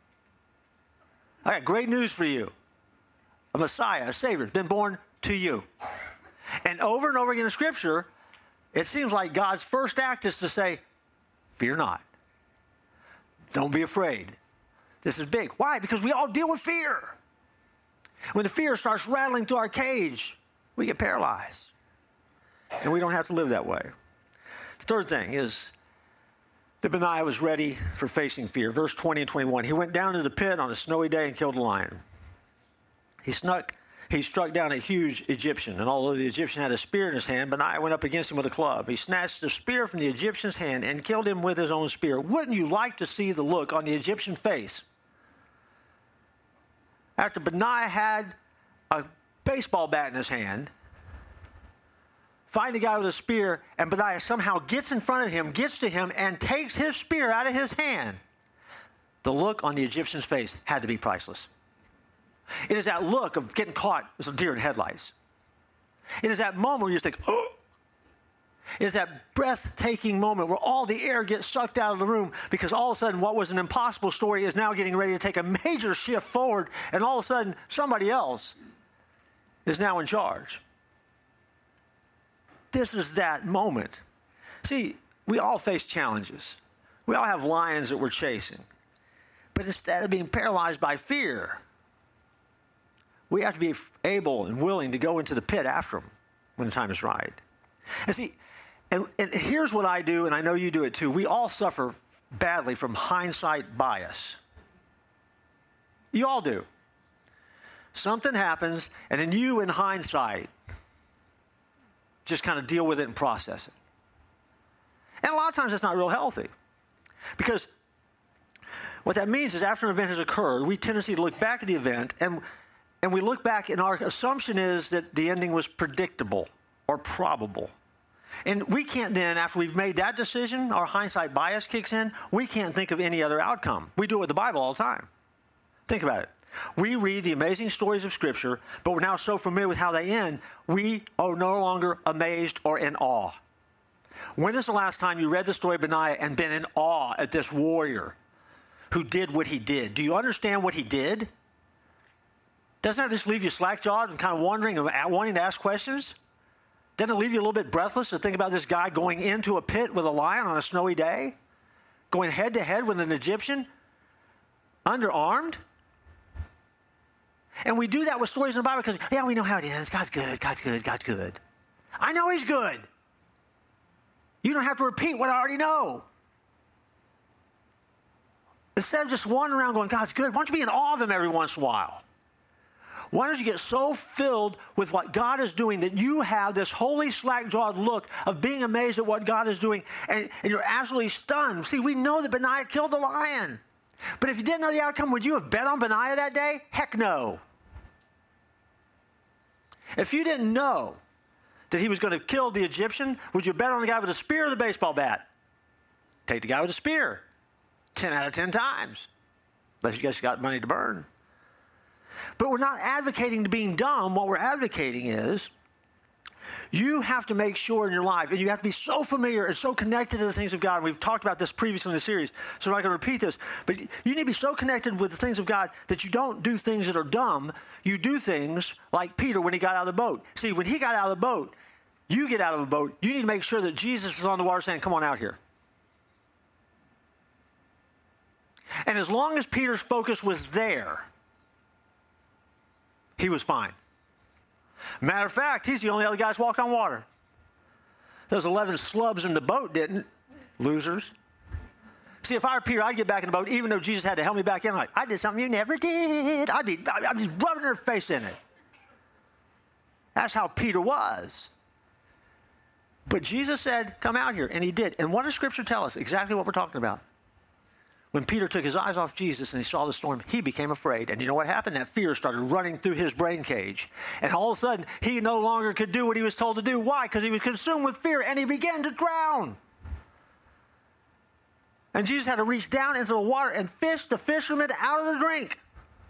I got great news for you. A Messiah, a Savior, has been born to you. And over and over again in Scripture, it seems like God's first act is to say, fear not. Don't be afraid. This is big. Why? Because we all deal with fear. When the fear starts rattling through our cage, we get paralyzed. And we don't have to live that way. The third thing is that Benaiah was ready for facing fear. Verse twenty and twenty-one, he went down to the pit on a snowy day and killed a lion. He snuck he struck down a huge Egyptian, and although the Egyptian had a spear in his hand, Benaiah went up against him with a club. He snatched the spear from the Egyptian's hand and killed him with his own spear. Wouldn't you like to see the look on the Egyptian face after Benaiah had a baseball bat in his hand, fighting the guy with a spear, and Benaiah somehow gets in front of him, gets to him, and takes his spear out of his hand? The look on the Egyptian's face had to be priceless. It is that look of getting caught as a deer in headlights. It is that moment where you just think, oh. It is that breathtaking moment where all the air gets sucked out of the room because all of a sudden what was an impossible story is now getting ready to take a major shift forward, and all of a sudden somebody else is now in charge. This is that moment. See, we all face challenges. We all have lions that we're chasing. But instead of being paralyzed by fear, we have to be able and willing to go into the pit after them when the time is right. And see, and, and here's what I do, and I know you do it too. We all suffer badly from hindsight bias. You all do. Something happens, and then you, in hindsight, just kind of deal with it and process it. And a lot of times it's not real healthy. Because what that means is after an event has occurred, we tendency to look back at the event, and And we look back, and our assumption is that the ending was predictable or probable. And we can't then, after we've made that decision, our hindsight bias kicks in, we can't think of any other outcome. We do it with the Bible all the time. Think about it. We read the amazing stories of Scripture, but we're now so familiar with how they end, we are no longer amazed or in awe. When is the last time you read the story of Benaiah and been in awe at this warrior who did what he did? Do you understand what he did? Doesn't that just leave you slack-jawed and kind of wondering and wanting to ask questions? Doesn't it leave you a little bit breathless to think about this guy going into a pit with a lion on a snowy day? Going head-to-head with an Egyptian? Underarmed? And we do that with stories in the Bible because, yeah, we know how it ends. God's good, God's good, God's good. I know he's good. You don't have to repeat what I already know. Instead of just wandering around going, God's good, why don't you be in awe of him every once in a while? Why don't you get so filled with what God is doing that you have this holy slack-jawed look of being amazed at what God is doing, and, and you're absolutely stunned. See, we know that Benaiah killed the lion. But if you didn't know the outcome, would you have bet on Benaiah that day? Heck no. If you didn't know that he was going to kill the Egyptian, would you bet on the guy with a spear or the baseball bat? Take the guy with a spear. Ten out of ten times. Unless you guys got money to burn. But we're not advocating to being dumb. What we're advocating is you have to make sure in your life, and you have to be so familiar and so connected to the things of God. And we've talked about this previously in the series, so I'm not going to repeat this. But you need to be so connected with the things of God that you don't do things that are dumb. You do things like Peter when he got out of the boat. See, when he got out of the boat, you get out of a boat, you need to make sure that Jesus is on the water saying, come on out here. And as long as Peter's focus was there, he was fine. Matter of fact, he's the only other guy that's walked on water. Those eleven slubs in the boat didn't. Losers. See, if I were Peter, I'd get back in the boat, even though Jesus had to help me back in. Like, I did something you never did. I did. I'm just rubbing their face in it. That's how Peter was. But Jesus said, come out here. And he did. And what does Scripture tell us? Exactly what we're talking about. When Peter took his eyes off Jesus and he saw the storm, he became afraid. And you know what happened? That fear started running through his brain cage. And all of a sudden, he no longer could do what he was told to do. Why? Because he was consumed with fear and he began to drown. And Jesus had to reach down into the water and fish the fisherman out of the drink.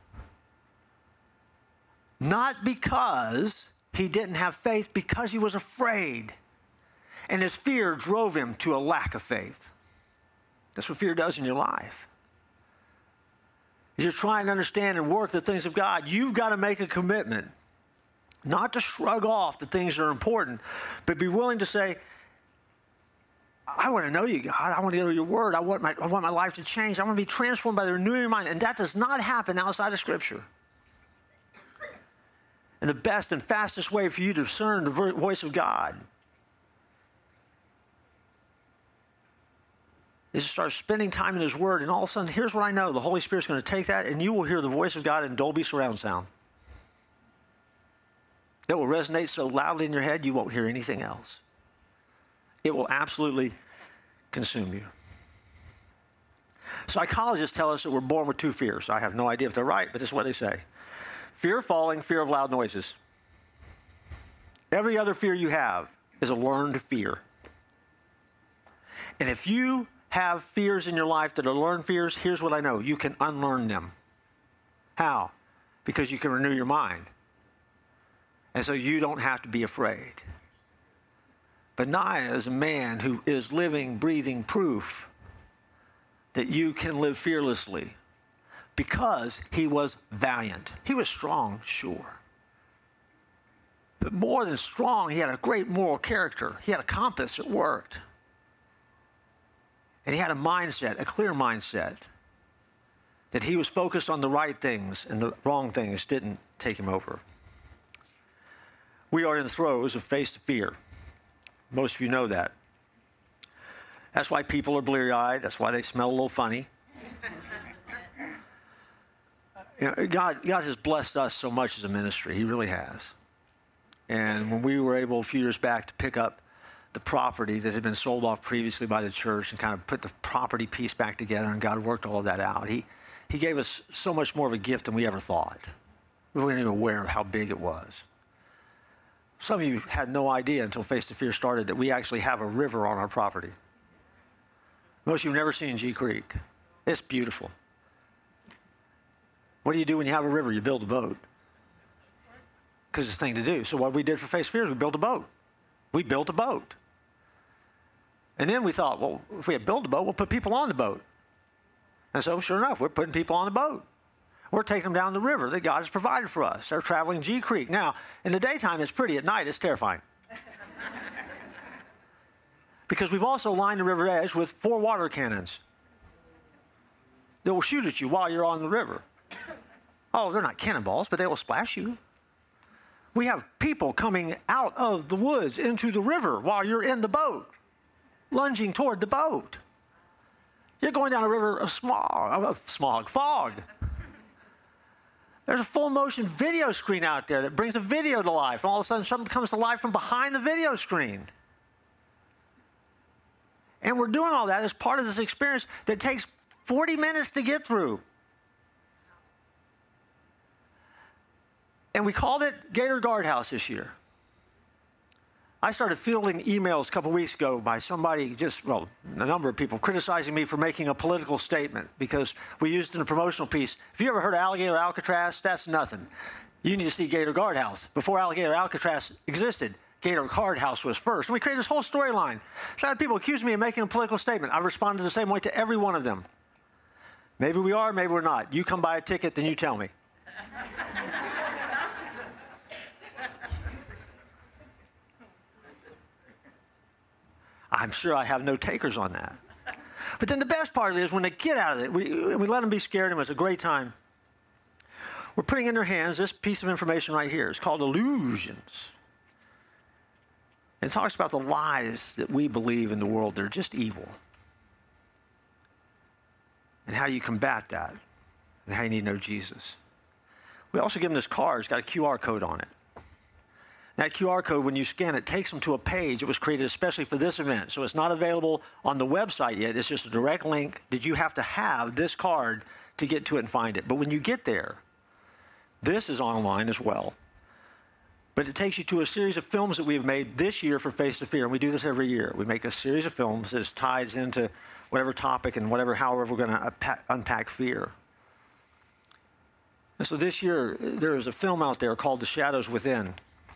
Not because he didn't have faith, because he was afraid. And his fear drove him to a lack of faith. That's what fear does in your life. As you're trying to understand and work the things of God, you've got to make a commitment not to shrug off the things that are important, but be willing to say, I want to know you, God. I want to know your word. I want my, I want my life to change. I want to be transformed by the renewing of your mind. And that does not happen outside of Scripture. And the best and fastest way for you to discern the voice of God is to start spending time in His Word, and all of a sudden, here's what I know. The Holy Spirit's going to take that, and you will hear the voice of God in Dolby surround sound. that will resonate so loudly in your head you won't hear anything else. It will absolutely consume you. Psychologists tell us that we're born with two fears. I have no idea if they're right, but this is what they say. Fear of falling, fear of loud noises. Every other fear you have is a learned fear. And if you have fears in your life that are learned fears, here's what I know. You can unlearn them. How? Because you can renew your mind. And so you don't have to be afraid. Benaiah is a man who is living, breathing proof that you can live fearlessly because he was valiant. He was strong, sure. But more than strong, he had a great moral character. He had a compass that worked. And he had a mindset, a clear mindset, that he was focused on the right things and the wrong things didn't take him over. We are in the throes of face to fear. Most of you know that. That's why people are bleary-eyed. That's why they smell a little funny. You know, God, God has blessed us so much as a ministry. He really has. And when we were able a few years back to pick up the property that had been sold off previously by the church and kind of put the property piece back together, and God worked all of that out, He, he gave us so much more of a gift than we ever thought. We weren't even aware of how big it was. Some of you had no idea until Face to Fear started that we actually have a river on our property. Most of you have never seen G Creek. It's beautiful. What do you do when you have a river? You build a boat. Because it's the thing to do. So what we did for Face to Fear is we built a boat. We built a boat. And then we thought, well, if we had built a boat, we'll put people on the boat. And so, sure enough, we're putting people on the boat. We're taking them down the river that God has provided for us. They're traveling G Creek. Now, in the daytime, it's pretty. At night, it's terrifying. Because we've also lined the river edge with four water cannons that will shoot at you while you're on the river. Oh, they're not cannonballs, but they will splash you. We have people coming out of the woods into the river while you're in the boat, lunging toward the boat. You're going down a river of smog, of smog, fog. There's a full motion video screen out there that brings a video to life, and all of a sudden something comes to life from behind the video screen. And we're doing all that as part of this experience that takes forty minutes to get through. And we called it Gator Guardhouse this year. I started fielding emails a couple weeks ago by somebody, just, well, a number of people, criticizing me for making a political statement because we used it in a promotional piece. If you ever heard of Alligator Alcatraz, that's nothing. You need to see Gator Guardhouse. Before Alligator Alcatraz existed, Gator Guardhouse was first. And we created this whole storyline. So I had people accuse me of making a political statement. I responded the same way to every one of them. Maybe we are, maybe we're not. You come buy a ticket, then you tell me. I'm sure I have no takers on that. But then the best part of it is when they get out of it, we, we let them be scared, and it was a great time. We're putting in their hands this piece of information right here. It's called Illusions. It talks about the lies that we believe in the world. They're just evil. And how you combat that. And how you need to know Jesus. We also give them this card. It's got a Q R code on it. That Q R code, when you scan it, takes them to a page that was created especially for this event. So it's not available on the website yet. It's just a direct link that you have to have this card to get to it and find it. But when you get there, this is online as well. But it takes you to a series of films that we've made this year for Face to Fear. And we do this every year. We make a series of films that ties into whatever topic and whatever, however we're going to unpack, unpack fear. And so this year, there is a film out there called The Shadows Within.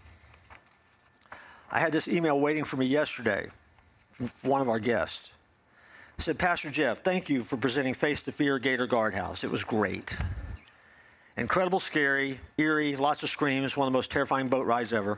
I had this email waiting for me yesterday from one of our guests. He said, Pastor Jeff, thank you for presenting Face to Fear Gator Guardhouse. It was great. Incredible, scary, eerie, lots of screams, one of the most terrifying boat rides ever.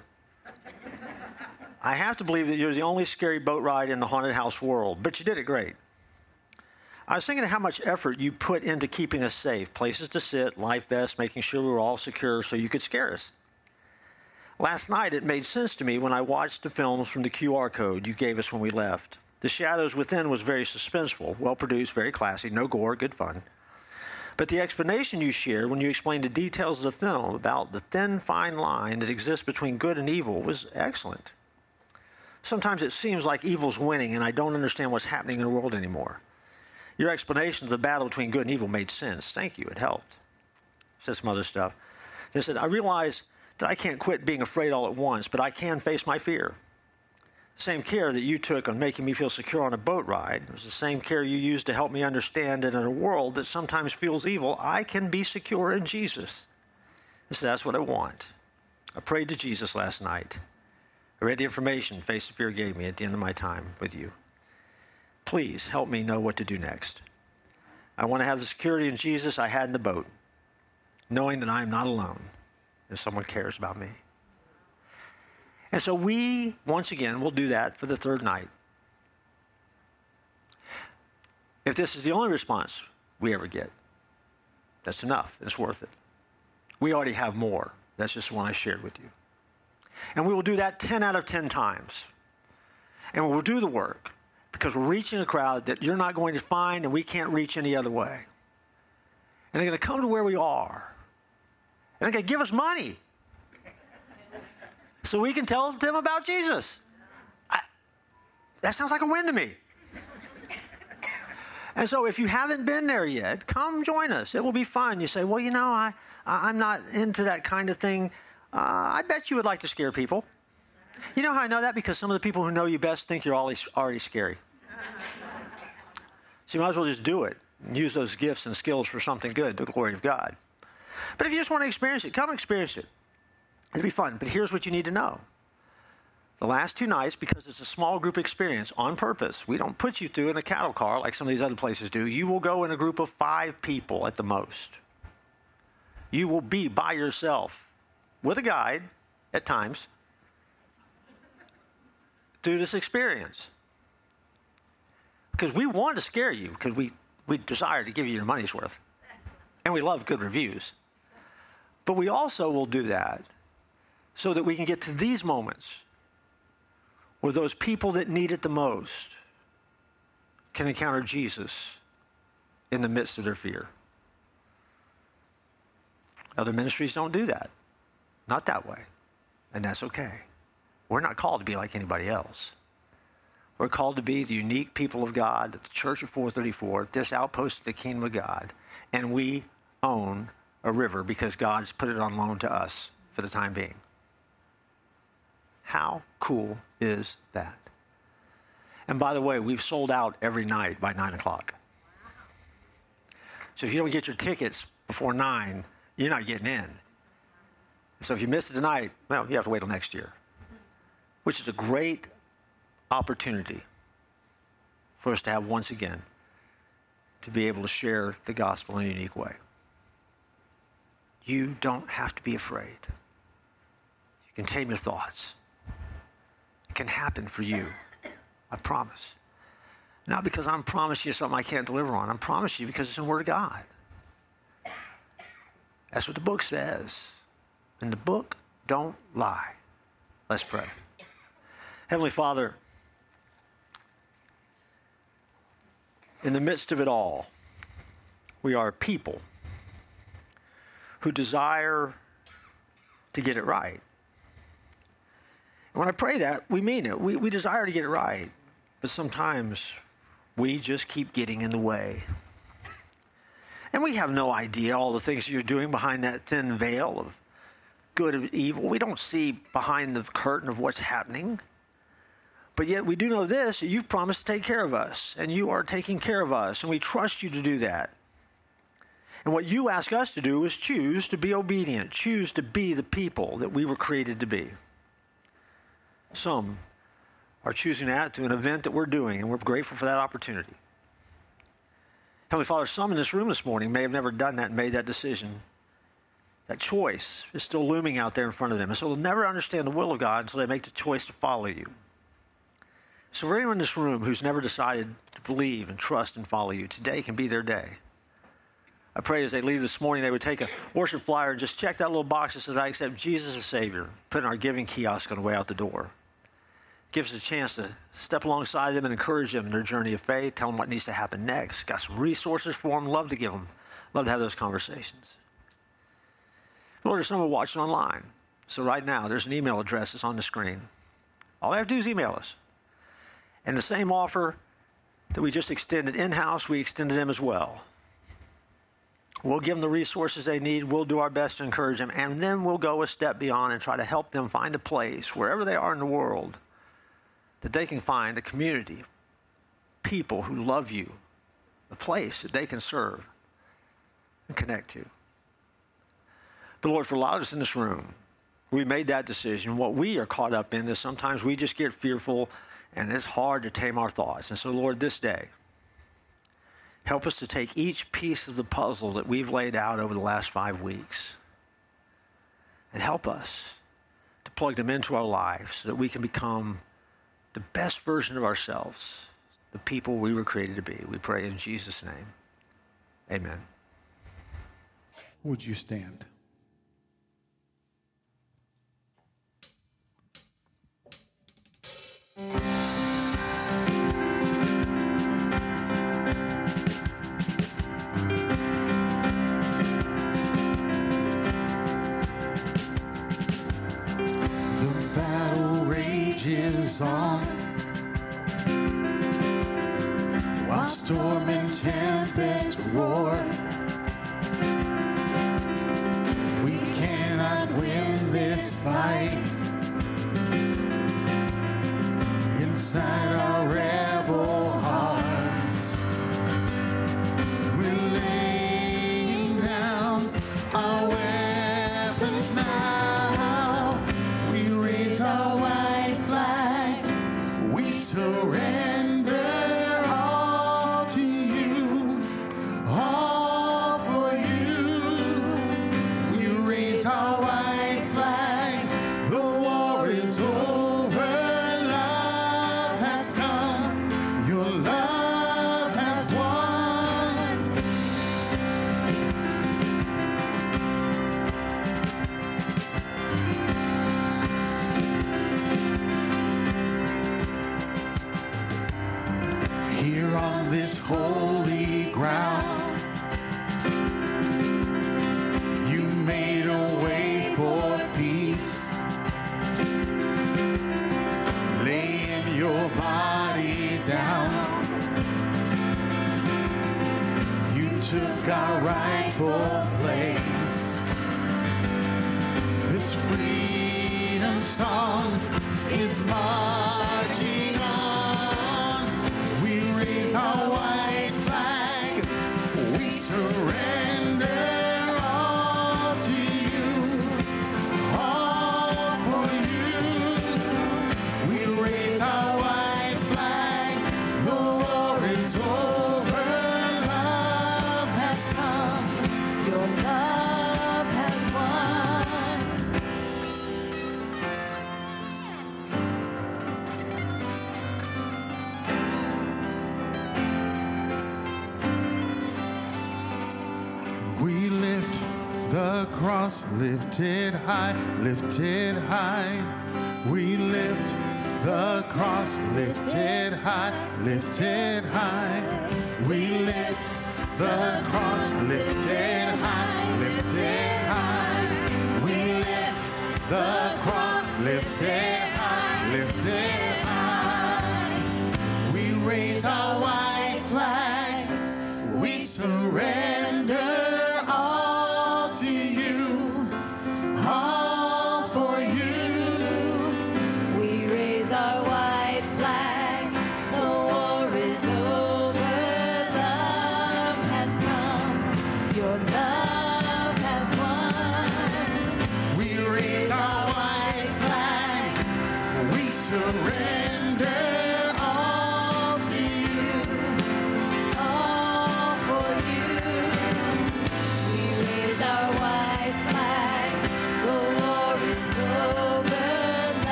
I have to believe that you're the only scary boat ride in the haunted house world, but you did it great. I was thinking of how much effort you put into keeping us safe, places to sit, life vests, making sure we were all secure so you could scare us. Last night, it made sense to me when I watched the films from the Q R code you gave us when we left. The Shadows Within was very suspenseful, well-produced, very classy, no gore, good fun. But the explanation you shared when you explained the details of the film about the thin, fine line that exists between good and evil was excellent. Sometimes it seems like evil's winning and I don't understand what's happening in the world anymore. Your explanation of the battle between good and evil made sense. Thank you. It helped. Said some other stuff. They said, I realize that I can't quit being afraid all at once, but I can face my fear. The same care that you took on making me feel secure on a boat ride was the same care you used to help me understand that in a world that sometimes feels evil, I can be secure in Jesus. I said, that's what I want. I prayed to Jesus last night. I read the information Face the Fear gave me at the end of my time with you. Please help me know what to do next. I want to have the security in Jesus I had in the boat, knowing that I am not alone and someone cares about me. And so we, once again, will do that for the third night. If this is the only response we ever get, that's enough. It's worth it. We already have more. That's just the one I shared with you. And we will do that ten out of ten times. And we'll do the work because we're reaching a crowd that you're not going to find and we can't reach any other way. And they're going to come to where we are. And they're going to give us money so we can tell them about Jesus. I, that sounds like a win to me. And so if you haven't been there yet, come join us. It will be fun. You say, well, you know, I, I, I'm not into that kind of thing. Uh, I bet you would like to scare people. You know how I know that? Because some of the people who know you best think you're already, already scary. So you might as well just do it and use those gifts and skills for something good, to the glory of God. But if you just want to experience it, come experience it. It'll be fun. But here's what you need to know. The last two nights, because it's a small group experience on purpose, we don't put you through in a cattle car like some of these other places do. You will go in a group of five people at the most. You will be by yourself with a guide at times through this experience. Because we want to scare you, because we, we desire to give you your money's worth. And we love good reviews. But we also will do that so that we can get to these moments where those people that need it the most can encounter Jesus in the midst of their fear. Other ministries don't do that. Not that way. And that's okay. We're not called to be like anybody else. We're called to be the unique people of God at the Church of four thirty-four, this outpost of the kingdom of God. And we own a river because God's put it on loan to us for the time being. How cool is that? And by the way, we've sold out every night by nine o'clock. So if you don't get your tickets before nine, you're not getting in. So if you miss it tonight, well, you have to wait till next year, which is a great opportunity for us to have once again to be able to share the gospel in a unique way. You don't have to be afraid. You can tame your thoughts. It can happen for you. I promise. Not because I'm promising you something I can't deliver on. I'm promising you because it's in the Word of God. That's what the book says. And the book don't lie. Let's pray. Heavenly Father, in the midst of it all, we are a people who desire to get it right. And when I pray that, we mean it. We, we desire to get it right. But sometimes we just keep getting in the way. And we have no idea all the things that you're doing behind that thin veil of good and evil. We don't see behind the curtain of what's happening. But yet we do know this, that you've promised to take care of us. And you are taking care of us. And we trust you to do that. And what you ask us to do is choose to be obedient. Choose to be the people that we were created to be. Some are choosing that to an event that we're doing. And we're grateful for that opportunity. Heavenly Father, some in this room this morning may have never done that and made that decision. That choice is still looming out there in front of them. And so they'll never understand the will of God until they make the choice to follow you. So for anyone in this room who's never decided to believe and trust and follow you, today can be their day. I pray as they leave this morning, they would take a worship flyer and just check that little box that says, I accept Jesus as Savior. Put in our giving kiosk on the way out the door. Gives us a chance to step alongside them and encourage them in their journey of faith, tell them what needs to happen next. Got some resources for them, love to give them Love to have those conversations. Lord, there's someone watching online. So right now, there's an email address that's on the screen. All they have to do is email us. And the same offer that we just extended in-house, we extended them as well. We'll give them the resources they need. We'll do our best to encourage them. And then we'll go a step beyond and try to help them find a place, wherever they are in the world, that they can find a community, people who love you, a place that they can serve and connect to. But Lord, for a lot of us in this room, we made that decision. What we are caught up in is sometimes we just get fearful and it's hard to tame our thoughts. And so, Lord, this day, help us to take each piece of the puzzle that we've laid out over the last five weeks and help us to plug them into our lives so that we can become the best version of ourselves, the people we were created to be. We pray in Jesus' name. Amen. Would you stand? The battle rages on, while storm and tempest roar. We cannot win this fight. Inside our rebel hearts, we're laying down our weapons now. We raise our white flag. We surrender all to you, all for you. We raise our white flag. The war is over. This holy ground, you made a way for peace, laying your body down. You took our rightful place. This freedom song is marching on. We raise our white flag. We surrender all to you, all for you. We raise our white flag. The war is over. Love has come. Your love has won. We lift the cross, lifted high, lifted high. We lift the cross, lifted high, lifted high. We lift the cross, lifted high, lifted high. We lift the cross, lifted high, lifted high. We raise our white flag. We surrender all to you, all for you. We raise our white flag. The war is over. Love has come. Your love has won. We raise our white flag. We surrender all to you, all for you.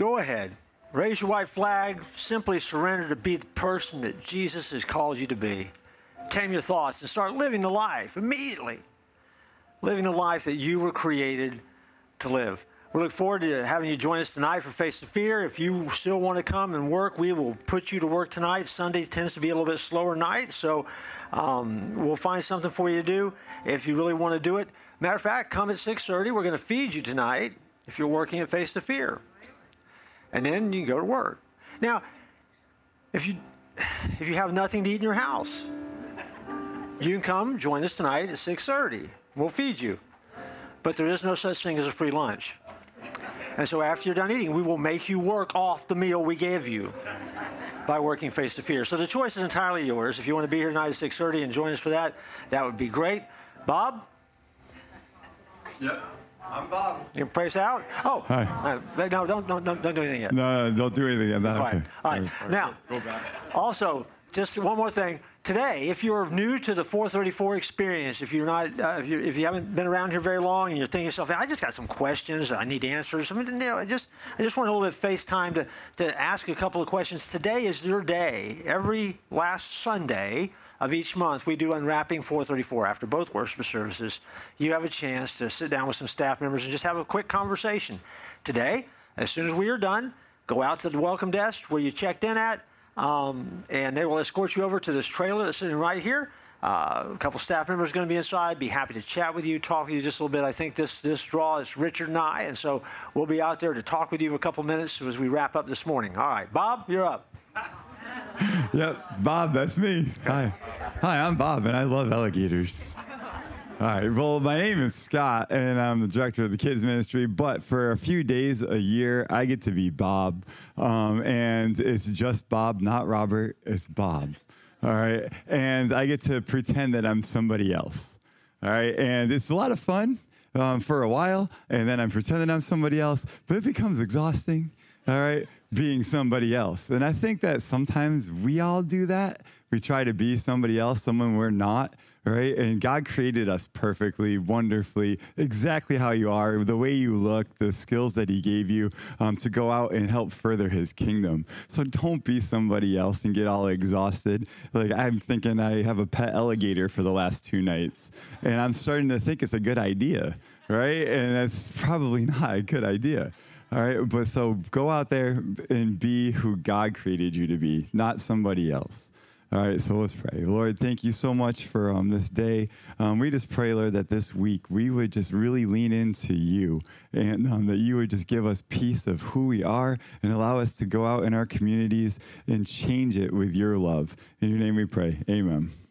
go ahead. Raise your white flag. Simply surrender to be the person that Jesus has called you to be. Tame your thoughts and start living the life immediately. Living the life that you were created to live. We look forward to having you join us tonight for Face the Fear. If you still want to come and work, we will put you to work tonight. Sunday tends to be a little bit slower night, so um, we'll find something for you to do if you really want to do it. Matter of fact, come at six thirty. We're going to feed you tonight if you're working at Face the Fear. And then you can go to work. Now, if you if you have nothing to eat in your house, you can come join us tonight at six thirty. We'll feed you. But there is no such thing as a free lunch. And so after you're done eating, we will make you work off the meal we gave you by working Face the Fear. So the choice is entirely yours. If you want to be here tonight at six thirty and join us for that, that would be great. Bob? Yep, I'm Bob. You can pray us out? Oh, Hi. uh, no, don't, don't, don't, don't do anything yet. No, don't do anything yet. Not All right. okay. All right. Now, also, just one more thing. Today, if you're new to the four thirty-four experience, if you're not, uh, if, you, if you haven't been around here very long, and you're thinking to yourself, I just got some questions that I need answers. I mean, you know, I just, I just want a little bit of face time to to ask a couple of questions. Today is your day. Every last Sunday of each month, we do Unwrapping four thirty-four after both worship services. You have a chance to sit down with some staff members and just have a quick conversation. Today, as soon as we are done, go out to the welcome desk where you checked in at. Um, and they will escort you over to this trailer that's sitting right here. Uh, a couple staff members are going to be inside. Be happy to chat with you, talk with you just a little bit. I think this this draw is Richard and I, and so we'll be out there to talk with you for a couple minutes as we wrap up this morning. All right, Bob, you're up. Yep, Bob, that's me. Hi. Hi, I'm Bob, and I love alligators. All right, well, my name is Scott, and I'm the director of the kids ministry, but for a few days a year, I get to be Bob, um, and it's just Bob, not Robert, it's Bob, all right? And I get to pretend that I'm somebody else, all right? And it's a lot of fun um, for a while, and then I'm pretending I'm somebody else, but it becomes exhausting, all right, being somebody else. And I think that sometimes we all do that. We try to be somebody else, someone we're not, right? And God created us perfectly, wonderfully, exactly how you are, the way you look, the skills that he gave you um, to go out and help further his kingdom. So don't be somebody else and get all exhausted. Like, I'm thinking I have a pet alligator for the last two nights, and I'm starting to think it's a good idea, right? And that's probably not a good idea. All right, but so go out there and be who God created you to be, not somebody else. All right, so let's pray. Lord, thank you so much for um, this day. Um, we just pray, Lord, that this week we would just really lean into you, and um, that you would just give us peace of who we are and allow us to go out in our communities and change it with your love. In your name we pray. Amen.